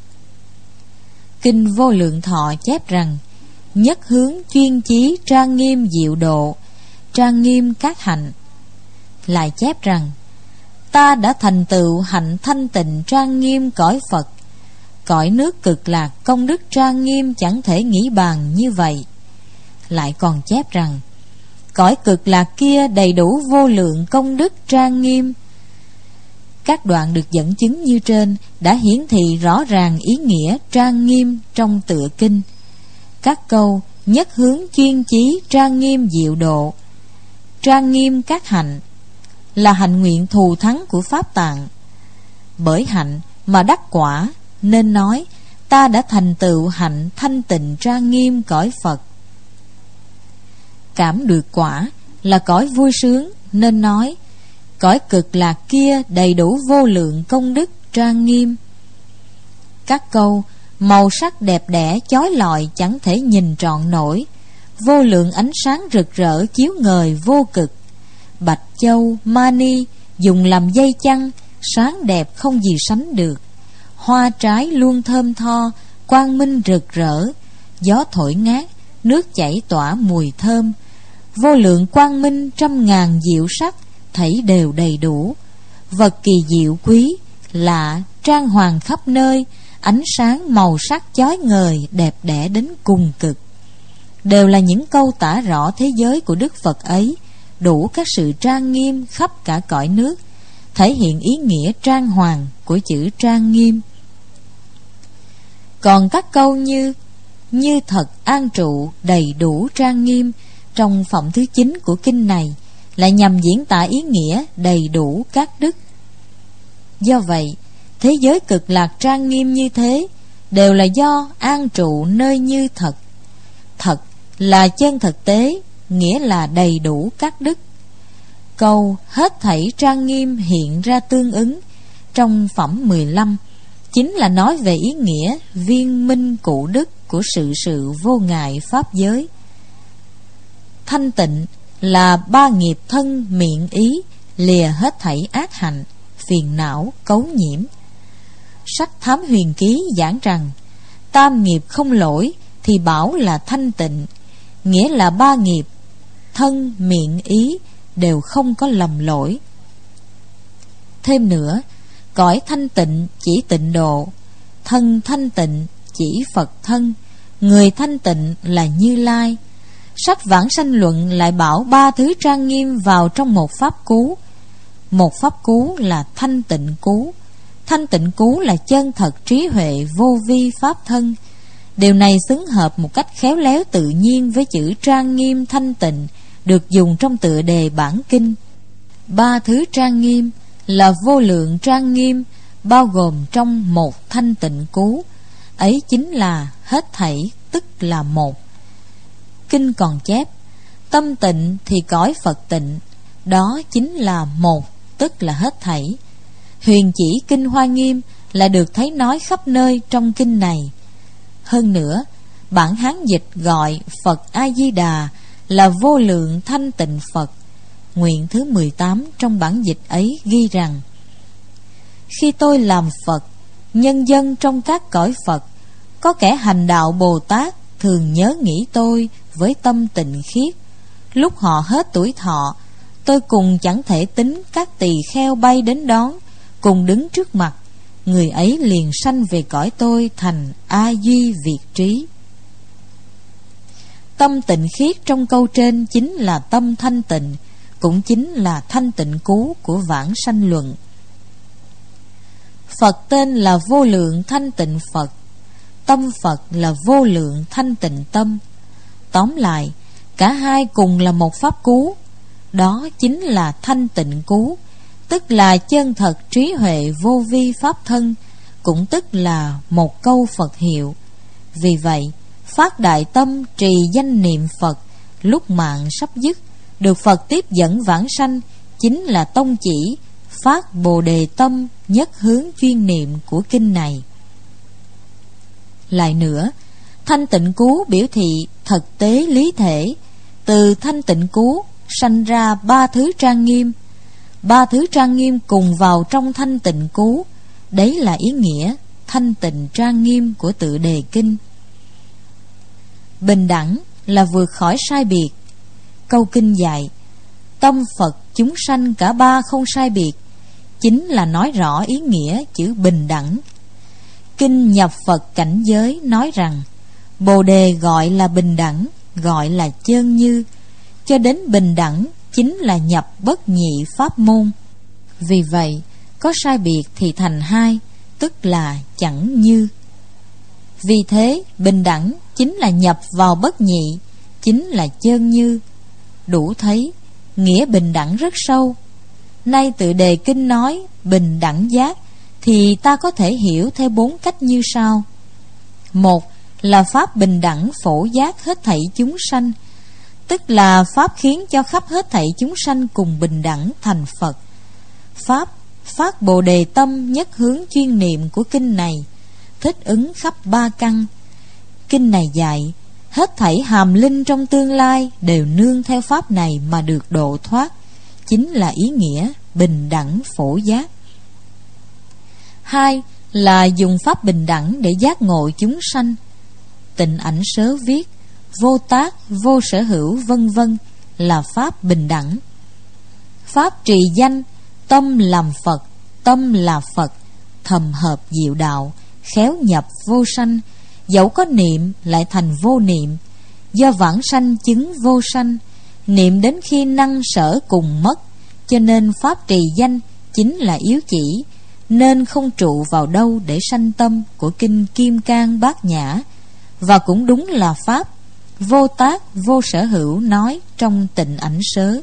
Kinh Vô Lượng Thọ chép rằng, nhất hướng chuyên chí trang nghiêm diệu độ, trang nghiêm các hạnh. Lại chép rằng, ta đã thành tựu hạnh thanh tịnh trang nghiêm cõi Phật, cõi nước cực lạc công đức trang nghiêm chẳng thể nghĩ bàn như vậy. Lại còn chép rằng, cõi cực lạc kia đầy đủ vô lượng công đức trang nghiêm. Các đoạn được dẫn chứng như trên đã hiển thị rõ ràng ý nghĩa trang nghiêm trong tựa kinh. Các câu nhất hướng chuyên chí trang nghiêm diệu độ, trang nghiêm các hạnh, là hạnh nguyện thù thắng của Pháp Tạng. Bởi hạnh mà đắc quả, nên nói ta đã thành tựu hạnh thanh tịnh trang nghiêm cõi Phật. Cảm được quả là cõi vui sướng, nên nói cõi cực lạc kia đầy đủ vô lượng công đức trang nghiêm. Các câu màu sắc đẹp đẽ chói lọi chẳng thể nhìn trọn nổi, vô lượng ánh sáng rực rỡ chiếu ngời vô cực. Bạch châu, mani dùng làm dây chăn, sáng đẹp không gì sánh được. Hoa trái luôn thơm tho, quang minh rực rỡ. Gió thổi ngát, nước chảy tỏa mùi thơm. Vô lượng quang minh trăm ngàn diệu sắc, thảy đều đầy đủ. Vật kỳ diệu quý, lạ, trang hoàng khắp nơi, ánh sáng màu sắc chói ngời, đẹp đẽ đến cùng cực. Đều là những câu tả rõ thế giới của Đức Phật ấy, đủ các sự trang nghiêm khắp cả cõi nước, thể hiện ý nghĩa trang hoàng của chữ trang nghiêm. Còn các câu như như thật an trụ đầy đủ trang nghiêm trong phẩm thứ chín của kinh này lại nhằm diễn tả ý nghĩa đầy đủ các đức. Do vậy, thế giới cực lạc trang nghiêm như thế đều là do an trụ nơi như thật. Thật là chân thực tế, nghĩa là đầy đủ các đức. Câu hết thảy trang nghiêm hiện ra tương ứng trong phẩm mười lăm chính là nói về ý nghĩa viên minh cụ đức của sự sự vô ngại pháp giới. Thanh tịnh là ba nghiệp thân miệng ý, lìa hết thảy ác hạnh, phiền não, cấu nhiễm. Sách Thám Huyền Ký giảng rằng tam nghiệp không lỗi thì bảo là thanh tịnh, nghĩa là ba nghiệp thân, miệng, ý đều không có lầm lỗi. Thêm nữa, cõi thanh tịnh chỉ tịnh độ, thân thanh tịnh chỉ Phật thân, người thanh tịnh là Như Lai. Sách Vãng Sanh Luận lại bảo ba thứ trang nghiêm vào trong một pháp cú. Một pháp cú là thanh tịnh cú. Thanh tịnh cú là chân thật trí huệ vô vi pháp thân. Điều này xứng hợp một cách khéo léo tự nhiên với chữ trang nghiêm thanh tịnh được dùng trong tựa đề bản kinh. Ba thứ trang nghiêm là vô lượng trang nghiêm, bao gồm trong một thanh tịnh cú. Ấy chính là hết thảy, tức là một. Kinh còn chép tâm tịnh thì cõi Phật tịnh, đó chính là một, tức là hết thảy. Huyền chỉ kinh Hoa Nghiêm là được thấy nói khắp nơi trong kinh này. Hơn nữa, bản Hán dịch gọi Phật A-di-đà là vô lượng thanh tịnh Phật. Nguyện thứ mười tám trong bản dịch ấy ghi rằng: khi tôi làm Phật, nhân dân trong các cõi Phật có kẻ hành đạo Bồ Tát thường nhớ nghĩ tôi với tâm tịnh khiết. Lúc họ hết tuổi thọ, tôi cùng chẳng thể tính các tỳ kheo bay đến đón, cùng đứng trước mặt, người ấy liền sanh về cõi tôi thành A Duy Việt Trí. Tâm tịnh khiết trong câu trên chính là tâm thanh tịnh, cũng chính là thanh tịnh cú của Vãng Sanh Luận. Phật tên là vô lượng thanh tịnh Phật, tâm Phật là vô lượng thanh tịnh tâm. Tóm lại, cả hai cùng là một pháp cú, đó chính là thanh tịnh cú, tức là chân thật trí huệ vô vi pháp thân, cũng tức là một câu Phật hiệu. Vì vậy, phát đại tâm trì danh niệm Phật lúc mạng sắp dứt, được Phật tiếp dẫn vãng sanh, chính là tông chỉ phát Bồ Đề tâm nhất hướng chuyên niệm của kinh này. Lại nữa, thanh tịnh cú biểu thị thực tế lý thể. Từ thanh tịnh cú sanh ra ba thứ trang nghiêm. Ba thứ trang nghiêm cùng vào trong thanh tịnh cú. Đấy là ý nghĩa thanh tịnh trang nghiêm của tựa đề kinh. Bình đẳng là vượt khỏi sai biệt. Câu kinh dạy tâm Phật chúng sanh cả ba không sai biệt, chính là nói rõ ý nghĩa chữ bình đẳng. Kinh nhập Phật cảnh giới nói rằng Bồ Đề gọi là bình đẳng, gọi là chơn như, cho đến bình đẳng chính là nhập bất nhị pháp môn. Vì vậy, có sai biệt thì thành hai, tức là chẳng như. Vì thế bình đẳng chính là nhập vào bất nhị, chính là chơn như. Đủ thấy nghĩa bình đẳng rất sâu. Nay tự đề kinh nói bình đẳng giác, thì ta có thể hiểu theo bốn cách như sau. Một là pháp bình đẳng phổ giác hết thảy chúng sanh, tức là pháp khiến cho khắp hết thảy chúng sanh cùng bình đẳng thành Phật. Pháp phát bồ đề tâm nhất hướng chuyên niệm của kinh này thích ứng khắp ba căn. Kinh này dạy hết thảy hàm linh trong tương lai đều nương theo pháp này mà được độ thoát, chính là ý nghĩa bình đẳng phổ giác. Hai là dùng pháp bình đẳng để giác ngộ chúng sanh. Tịnh Ảnh Sớ viết vô tác, vô sở hữu vân vân là pháp bình đẳng. Pháp trì danh, tâm làm Phật, tâm là Phật, thầm hợp diệu đạo, khéo nhập vô sanh, dẫu có niệm lại thành vô niệm, do vãng sanh chứng vô sanh, niệm đến khi năng sở cùng mất, cho nên pháp trì danh chính là yếu chỉ, nên không trụ vào đâu để sanh tâm của kinh Kim Cang Bát Nhã, và cũng đúng là pháp vô tác, vô sở hữu nói trong Tịnh Ảnh Sớ.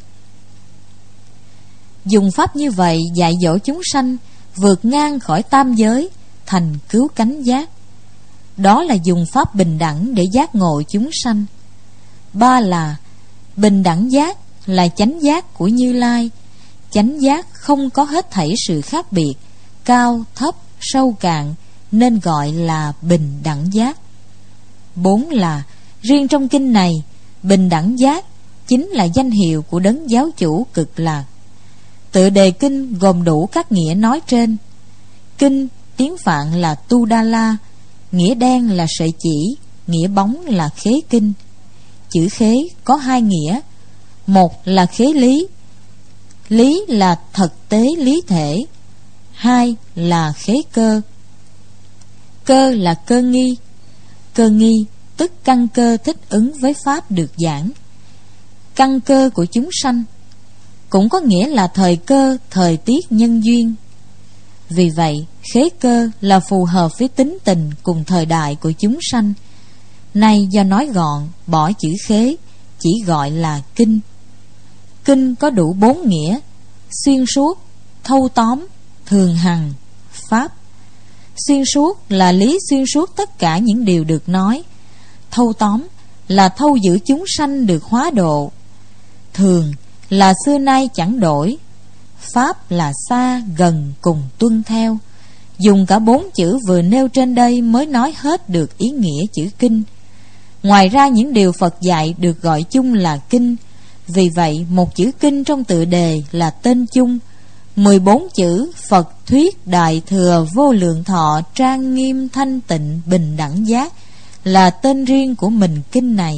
Dùng pháp như vậy dạy dỗ chúng sanh vượt ngang khỏi tam giới thành cứu cánh giác. Đó là dùng pháp bình đẳng để giác ngộ chúng sanh. Ba là bình đẳng giác là chánh giác của Như Lai. Chánh giác không có hết thảy sự khác biệt, cao, thấp, sâu cạn, nên gọi là bình đẳng giác. Bốn là riêng trong kinh này, bình đẳng giác chính là danh hiệu của đấng giáo chủ cực lạc. Tựa đề kinh gồm đủ các nghĩa nói trên. Kinh tiếng Phạn là Tu Đa La, nghĩa đen là sợi chỉ, nghĩa bóng là khế kinh. Chữ khế có hai nghĩa. Một là khế lý, lý là thực tế lý thể. Hai là khế cơ, cơ là cơ nghi. Cơ nghi tức căn cơ thích ứng với pháp được giảng, căn cơ của chúng sanh, cũng có nghĩa là thời cơ, thời tiết nhân duyên. Vì vậy khế cơ là phù hợp với tính tình cùng thời đại của chúng sanh. Nay do nói gọn, bỏ chữ khế, chỉ gọi là kinh. Kinh có đủ bốn nghĩa: xuyên suốt, thâu tóm, thường hằng, pháp. Xuyên suốt là lý xuyên suốt tất cả những điều được nói. Thâu tóm là thâu giữ chúng sanh được hóa độ. Thường là xưa nay chẳng đổi. Pháp là xa, gần cùng tuân theo. Dùng cả bốn chữ vừa nêu trên đây mới nói hết được ý nghĩa chữ kinh. Ngoài ra những điều Phật dạy được gọi chung là kinh. Vì vậy một chữ kinh trong tựa đề là tên chung. Mười bốn chữ Phật thuyết đại thừa vô lượng thọ trang nghiêm thanh tịnh bình đẳng giác là tên riêng của mình kinh này.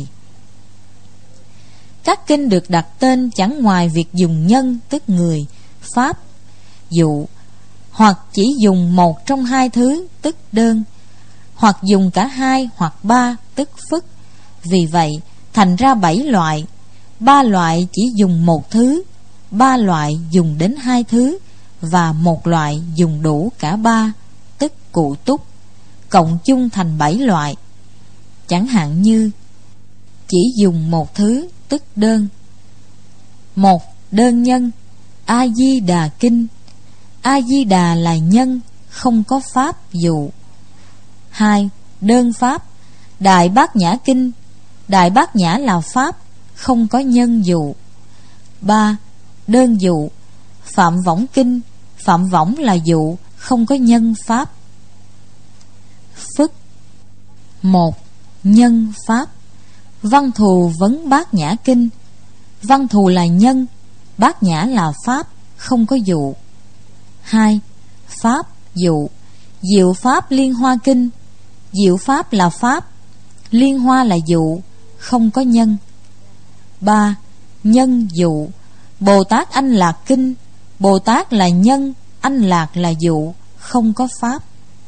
Các kinh được đặt tên chẳng ngoài việc dùng nhân tức người, pháp, dụ, hoặc chỉ dùng một trong hai thứ tức đơn, hoặc dùng cả hai hoặc ba tức phức. Vì vậy thành ra bảy loại. Ba loại chỉ dùng một thứ, ba loại dùng đến hai thứ, và một loại dùng đủ cả ba, tức cụ túc, cộng chung thành bảy loại. Chẳng hạn như chỉ dùng một thứ tức đơn. Một, đơn nhân, A Di Đà Kinh. A Di Đà là nhân, không có pháp dụ. Hai, đơn pháp, Đại Bát Nhã Kinh. Đại Bát Nhã là pháp, không có nhân dụ. Ba, đơn dụ, Phạm Võng Kinh. Phạm Võng là dụ, không có nhân pháp. Phức. Một, nhân pháp, Văn Thù Vấn Bát Nhã Kinh. Văn Thù là nhân, Bát Nhã là pháp, không có dụ. Hai, pháp dụ, Diệu Pháp Liên Hoa Kinh. Diệu Pháp là pháp, Liên Hoa là dụ, không có nhân. Ba, nhân dụ, Bồ Tát Anh Lạc Kinh. Bồ Tát là nhân, Anh Lạc là dụ, không có pháp.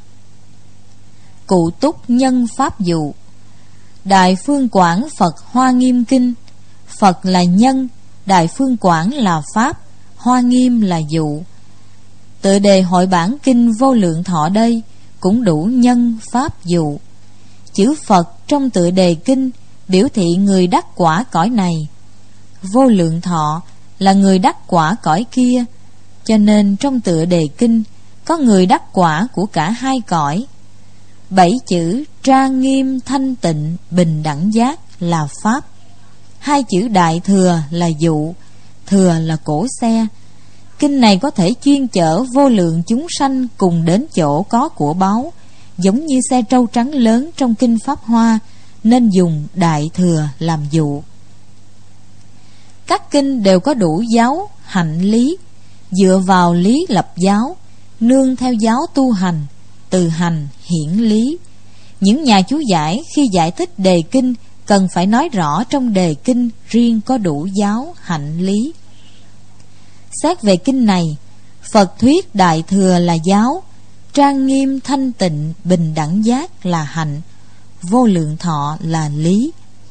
Cụ túc nhân pháp dụ, Đại Phương Quảng Phật Hoa Nghiêm Kinh. Phật là nhân, Đại Phương Quảng là pháp, Hoa Nghiêm là dụ. Tựa đề hội bản kinh Vô Lượng Thọ đây cũng đủ nhân pháp dụ. Chữ Phật trong tựa đề kinh biểu thị người đắc quả cõi này, Vô Lượng Thọ là người đắc quả cõi kia, cho nên trong tựa đề kinh có người đắc quả của cả hai cõi. Bảy chữ trang nghiêm thanh tịnh bình đẳng giác là pháp. Hai chữ đại thừa là dụ, thừa là cỗ xe. Kinh này có thể chuyên chở vô lượng chúng sanh cùng đến chỗ có của báu, giống như xe trâu trắng lớn trong kinh Pháp Hoa, nên dùng đại thừa làm dụ. Các kinh đều có đủ giáo hạnh lý, dựa vào lý lập giáo, nương theo giáo tu hành, từ hành hiển lý. Những nhà chú giải khi giải thích đề kinh cần phải nói rõ trong đề kinh riêng có đủ giáo hạnh lý. Xét về kinh này, Phật thuyết đại thừa là giáo, trang nghiêm thanh tịnh bình đẳng giác là hạnh, vô lượng thọ là lý.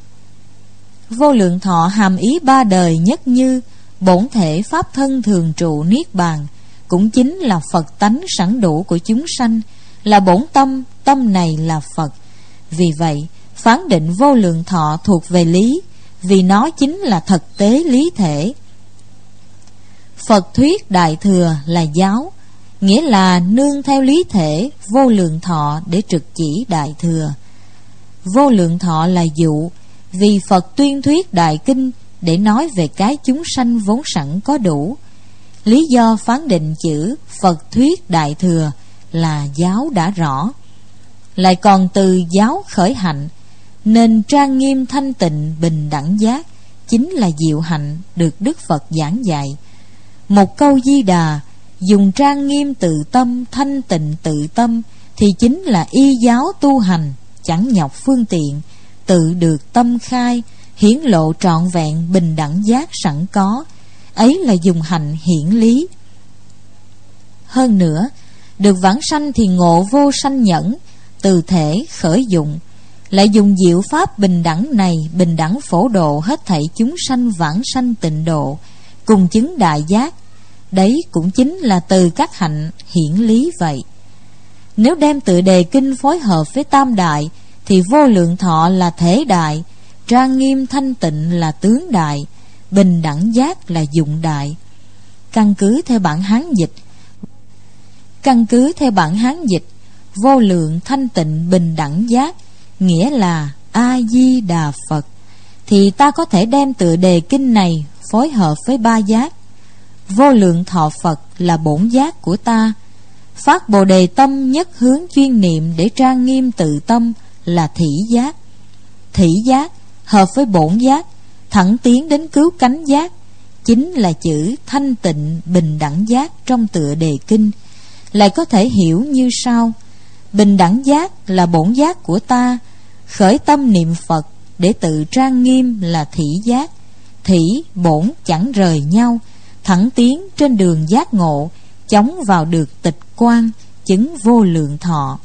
Vô lượng thọ hàm ý ba đời nhất như, bổn thể pháp thân thường trụ niết bàn, cũng chính là Phật tánh sẵn đủ của chúng sanh, là bổn tâm, tâm này là Phật. Vì vậy, phán định vô lượng thọ thuộc về lý, vì nó chính là thực tế lý thể. Phật thuyết đại thừa là giáo, nghĩa là nương theo lý thể vô lượng thọ để trực chỉ đại thừa. Vô lượng thọ là dụ, vì Phật tuyên thuyết đại kinh để nói về cái chúng sanh vốn sẵn có đủ. Lý do phán định chữ Phật thuyết đại thừa là giáo đã rõ, lại còn từ giáo khởi hạnh, nên trang nghiêm thanh tịnh bình đẳng giác chính là diệu hạnh được Đức Phật giảng dạy. Một câu Di Đà dùng trang nghiêm tự tâm, thanh tịnh tự tâm thì chính là y giáo tu hành, chẳng nhọc phương tiện, tự được tâm khai, hiển lộ trọn vẹn bình đẳng giác sẵn có. Ấy là dùng hạnh hiển lý. Hơn nữa, được vãng sanh thì ngộ vô sanh nhẫn, từ thể khởi dụng, lại dùng diệu pháp bình đẳng này bình đẳng phổ độ hết thảy chúng sanh vãng sanh tịnh độ, cùng chứng đại giác. Đấy cũng chính là từ các hạnh hiển lý vậy. Nếu đem tựa đề kinh phối hợp với tam đại thì vô lượng thọ là thể đại, trang nghiêm thanh tịnh là tướng đại, bình đẳng giác là dụng đại. Căn cứ theo bản Hán dịch, căn cứ theo bản Hán dịch, vô lượng thanh tịnh bình đẳng giác nghĩa là A Di Đà Phật, thì ta có thể đem tựa đề kinh này phối hợp với ba giác. Vô lượng thọ Phật là bổn giác của ta, phát bồ đề tâm nhất hướng chuyên niệm để trang nghiêm tự tâm là thỉ giác. Thỉ giác hợp với bổn giác, thẳng tiến đến cứu cánh giác, chính là chữ thanh tịnh bình đẳng giác trong tựa đề kinh. Lại có thể hiểu như sau: bình đẳng giác là bổn giác của ta, khởi tâm niệm Phật để tự trang nghiêm là thỉ giác. Thỉ bổn chẳng rời nhau, thẳng tiến trên đường giác ngộ, chóng vào được tịch quan, chứng vô lượng thọ.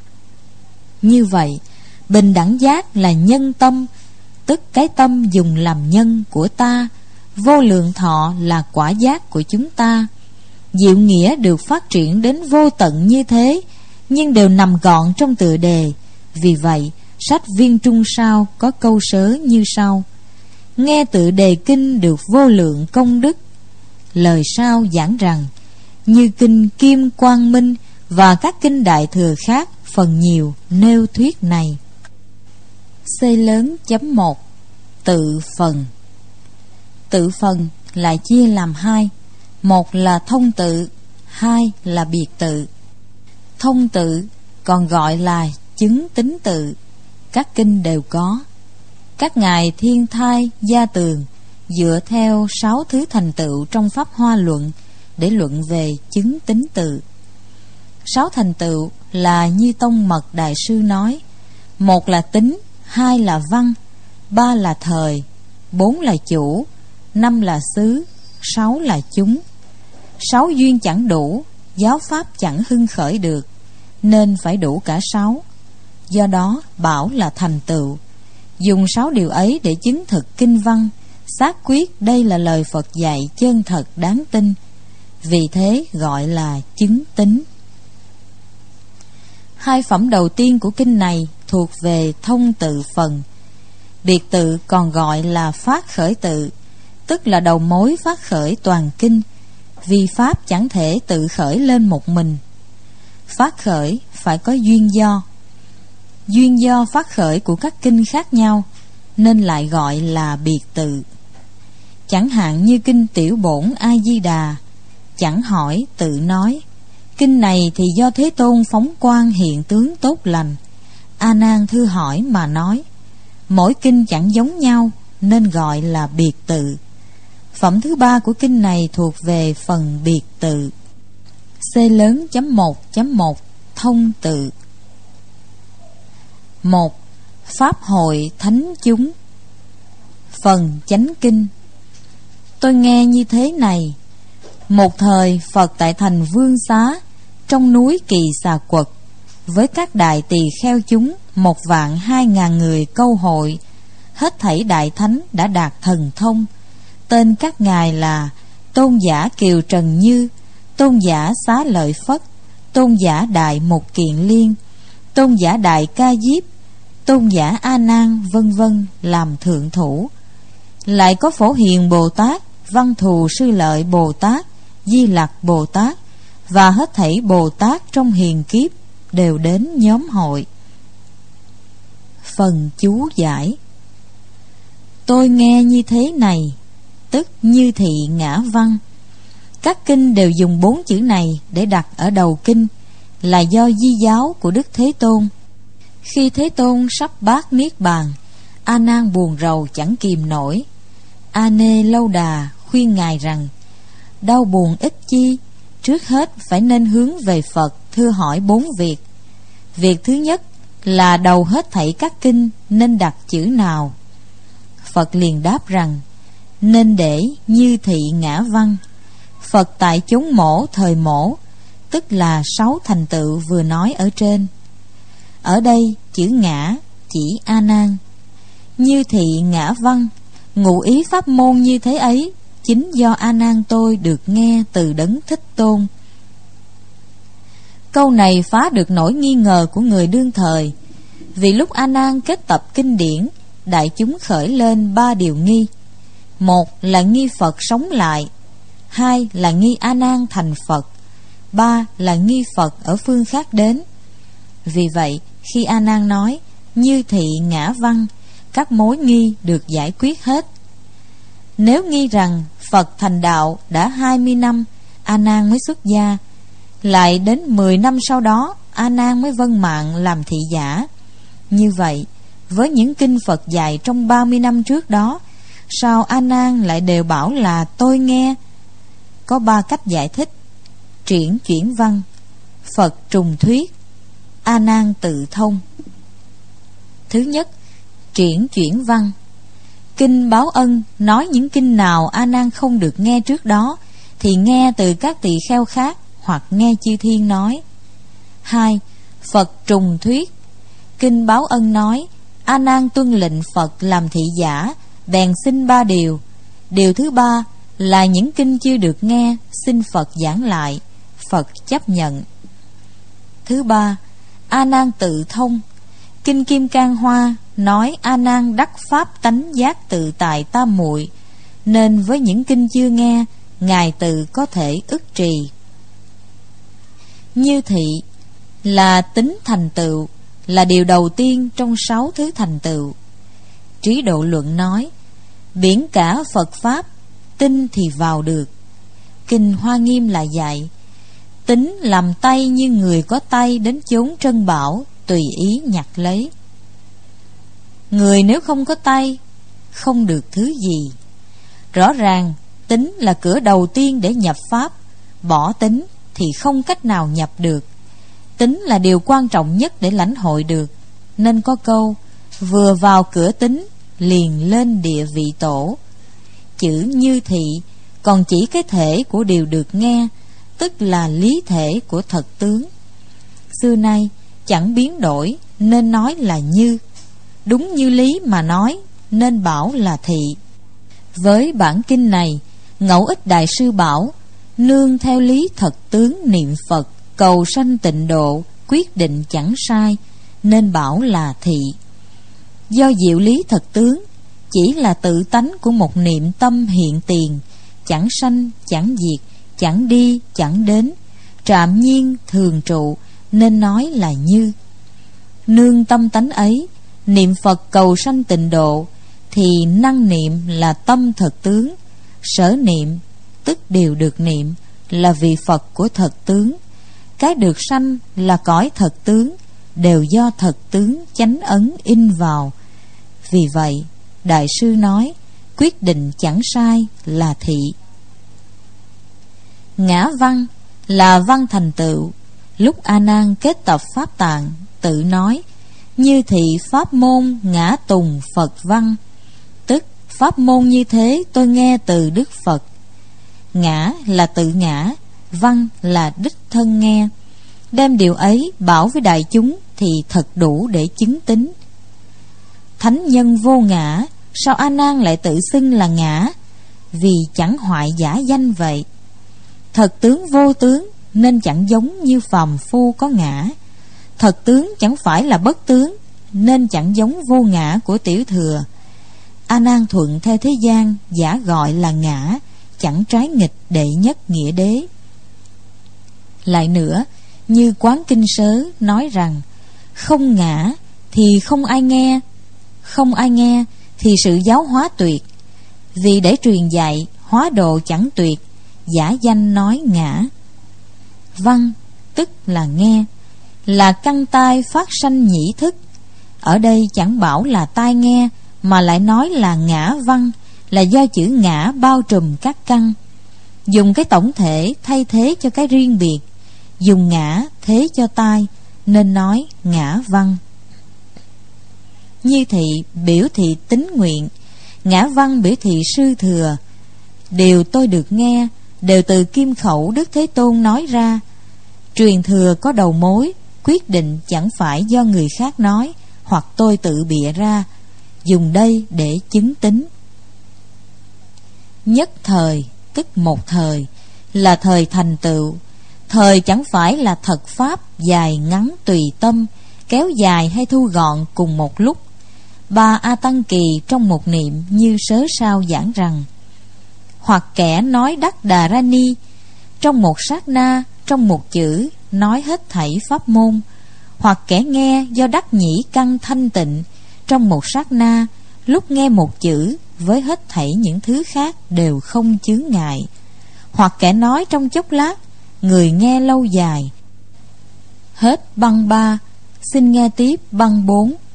Như vậy, bình đẳng giác là nhân tâm, tức cái tâm dùng làm nhân của ta. Vô lượng thọ là quả giác của chúng ta. Diệu nghĩa được phát triển đến vô tận như thế, nhưng đều nằm gọn trong tựa đề. Vì vậy, sách Viên Trung Sao có câu sớ như sau: nghe tựa đề kinh được vô lượng công đức. Lời sau giảng rằng, như kinh Kim Quang Minh và các kinh đại thừa khác phần nhiều nêu thuyết này. C lớn chấm một. Tự phần. Tự phần lại chia làm hai: một là thông tự, hai là biệt tự. Thông tự còn gọi là chứng tín tự, các kinh đều có. Các ngài Thiên Thai, Gia Tường dựa theo sáu thứ thành tựu trong Pháp Hoa Luận để luận về chứng tín tự. Sáu thành tựu là như Tông Mật Đại Sư nói: một là tính, hai là văn, ba là thời, bốn là chủ, năm là xứ, sáu là chúng. Sáu duyên chẳng đủ, giáo pháp chẳng hưng khởi được, nên phải đủ cả sáu. Do đó bảo là thành tựu. Dùng sáu điều ấy để chứng thực kinh văn, xác quyết đây là lời Phật dạy chân thật đáng tin. vì thế gọi là chứng tín. Hai phẩm đầu tiên của kinh này thuộc về thông tự phần. Biệt tự còn gọi là phát khởi tự, tức là đầu mối phát khởi toàn kinh, vì pháp chẳng thể tự khởi lên một mình. Phát khởi phải có duyên do. Duyên do phát khởi của các kinh khác nhau, nên lại gọi là biệt tự. Chẳng hạn như kinh Tiểu Bổn A Di Đà, chẳng hỏi tự nói, kinh này thì do Thế Tôn phóng quang hiện tướng tốt lành. A Nan thưa hỏi mà nói. Mỗi kinh chẳng giống nhau, nên gọi là biệt tự. Phẩm thứ ba của kinh này thuộc về phần biệt tự. C lớn chấm một chấm một thông tự. Một. Pháp hội thánh chúng. Phần chánh kinh. Tôi nghe như thế này: một thời Phật tại thành Vương Xá, trong núi Kỳ Xà Quật, với các đại tỳ kheo chúng một vạn hai ngàn người câu hội, hết thảy đại thánh đã đạt thần thông. Tên các ngài là Tôn giả Kiều Trần Như, Tôn giả Xá Lợi Phất, Tôn giả Đại Mục Kiện Liên, Tôn giả Đại Ca Diếp, Tôn giả A Nan, vân vân làm thượng thủ. Lại có Phổ Hiền Bồ Tát, Văn Thù Sư Lợi Bồ Tát, Di Lặc Bồ Tát và hết thảy Bồ Tát trong hiền kiếp đều đến nhóm hội. Phần chú giải. Tôi nghe như thế này, tức như thị ngã văn. Các kinh đều dùng bốn chữ này để đặt ở đầu kinh, là do di giáo của Đức Thế Tôn. Khi Thế Tôn sắp bát niết bàn, A Nan buồn rầu chẳng kìm nổi. A Nê Lâu Đà khuyên ngài rằng: đau buồn ích chi, trước hết phải nên hướng về Phật, thưa hỏi bốn việc. Việc thứ nhất là đầu hết thảy các kinh nên đặt chữ nào? Phật liền đáp rằng: nên để như thị ngã văn. Phật tại chốn mổ thời mổ, tức là sáu thành tựu vừa nói ở trên. Ở đây chữ ngã chỉ A Nan. Như thị ngã văn, ngụ ý pháp môn như thế ấy chính do A Nan tôi được nghe từ Đấng Thích Tôn. Câu này phá được nỗi nghi ngờ của người đương thời. Vì lúc A Nan kết tập kinh điển, đại chúng khởi lên ba điều nghi. Một là nghi Phật sống lại, hai là nghi A Nan thành Phật, ba là nghi Phật ở phương khác đến. Vì vậy khi A Nan nói như thị ngã văn, các mối nghi được giải quyết hết. Nếu nghi rằng Phật thành đạo đã hai mươi năm, A Nan mới xuất gia, lại đến mười năm sau đó A Nan mới vâng mạng làm thị giả. Như vậy, với những kinh Phật dạy trong ba mươi năm trước đó, sao A Nan lại đều bảo là tôi nghe? Có ba cách giải thích: triển chuyển văn, Phật trùng thuyết, A Nan tự thông. Thứ nhất, triển chuyển văn. Kinh Báo Ân nói những kinh nào A Nan không được nghe trước đó thì nghe từ các tỳ kheo khác hoặc nghe chư thiên nói. Hai, Phật trùng thuyết. Kinh Báo Ân nói A Nan tuân lệnh Phật làm thị giả, bèn xin ba điều. Điều thứ ba là những kinh chưa được nghe, xin Phật giảng lại, Phật chấp nhận. Thứ ba, A Nan tự thông. Kinh Kim Cang Hoa nói A Nan đắc pháp tánh giác tự tại tam muội, nên với những kinh chưa nghe, ngài tự có thể ức trì. Như thị là tính thành tựu, là điều đầu tiên trong sáu thứ thành tựu. Trí Độ Luận nói biển cả Phật pháp, tin thì vào được. Kinh Hoa Nghiêm là dạy tính làm tay như người có tay đến chốn trân bảo, tùy ý nhặt lấy. Người nếu không có tay, không được thứ gì. Rõ ràng tính là cửa đầu tiên để nhập pháp, bỏ tính thì không cách nào nhập được. Tính là điều quan trọng nhất để lãnh hội được, nên có câu vừa vào cửa tính liền lên địa vị tổ. Chữ như thị còn chỉ cái thể của điều được nghe, tức là lý thể của thật tướng. Xưa nay chẳng biến đổi nên nói là như, đúng như lý mà nói nên bảo là thị. Với bản kinh này, Ngẫu Ích Đại Sư bảo nương theo lý thật tướng niệm Phật, cầu sanh tịnh độ, quyết định chẳng sai, nên bảo là thị. Do diệu lý thật tướng chỉ là tự tánh của một niệm tâm hiện tiền, chẳng sanh chẳng diệt, chẳng đi chẳng đến, trạm nhiên thường trụ, nên nói là như. Nương tâm tánh ấy, niệm Phật cầu sanh tịnh độ, thì năng niệm là tâm thật tướng. Sở niệm tức điều được niệm là vị Phật của thật tướng. Cái được sanh là cõi thật tướng, đều do thật tướng chánh ấn in vào. Vì vậy Đại sư nói quyết định chẳng sai là thị. Ngã văn là văn thành tựu. Lúc A Nan kết tập pháp tạng, tự nói như thị pháp môn ngã tùng Phật văn, tức pháp môn như thế tôi nghe từ Đức Phật. Ngã là tự ngã, văn là đích thân nghe. Đem điều ấy bảo với đại chúng thì thật đủ để chứng tín. Thánh nhân vô ngã, sao A Nan lại tự xưng là ngã? Vì chẳng hoại giả danh vậy. Thật tướng vô tướng, nên chẳng giống như phàm phu có ngã. Thật tướng chẳng phải là bất tướng, nên chẳng giống vô ngã của tiểu thừa. A Nan thuận theo thế gian, giả gọi là ngã, chẳng trái nghịch đệ nhất nghĩa đế. Lại nữa, như Quán Kinh Sớ nói rằng không ngã thì không ai nghe, không ai nghe thì sự giáo hóa tuyệt. Vì để truyền dạy hóa độ chẳng tuyệt, giả danh nói ngã. Văn tức là nghe, là căn tai phát sanh nhĩ thức. Ở đây chẳng bảo là tai nghe, mà lại nói là ngã văn, là do chữ ngã bao trùm các căn. Dùng cái tổng thể thay thế cho cái riêng biệt, dùng ngã thế cho tai, nên nói ngã văn. Như thị biểu thị tín nguyện, ngã văn biểu thị sư thừa. Điều tôi được nghe đều từ kim khẩu Đức Thế Tôn nói ra. Truyền thừa có đầu mối, quyết định chẳng phải do người khác nói, hoặc tôi tự bịa ra, dùng đây để chứng tín. Nhất thời tức một thời, là thời thành tựu. Thời chẳng phải là thật pháp dài ngắn tùy tâm, kéo dài hay thu gọn cùng một lúc. Ba A Tăng Kỳ trong một niệm như sớ sao giảng rằng: hoặc kẻ nói Đắc Đà Ra Ni, trong một sát na, trong một chữ nói hết thảy pháp môn. Hoặc kẻ nghe do đắc nhĩ căn thanh tịnh, trong một sát na, lúc nghe một chữ với hết thảy những thứ khác đều không chướng ngại. Hoặc kẻ nói trong chốc lát, người nghe lâu dài. Hết băng ba, xin nghe tiếp băng bốn.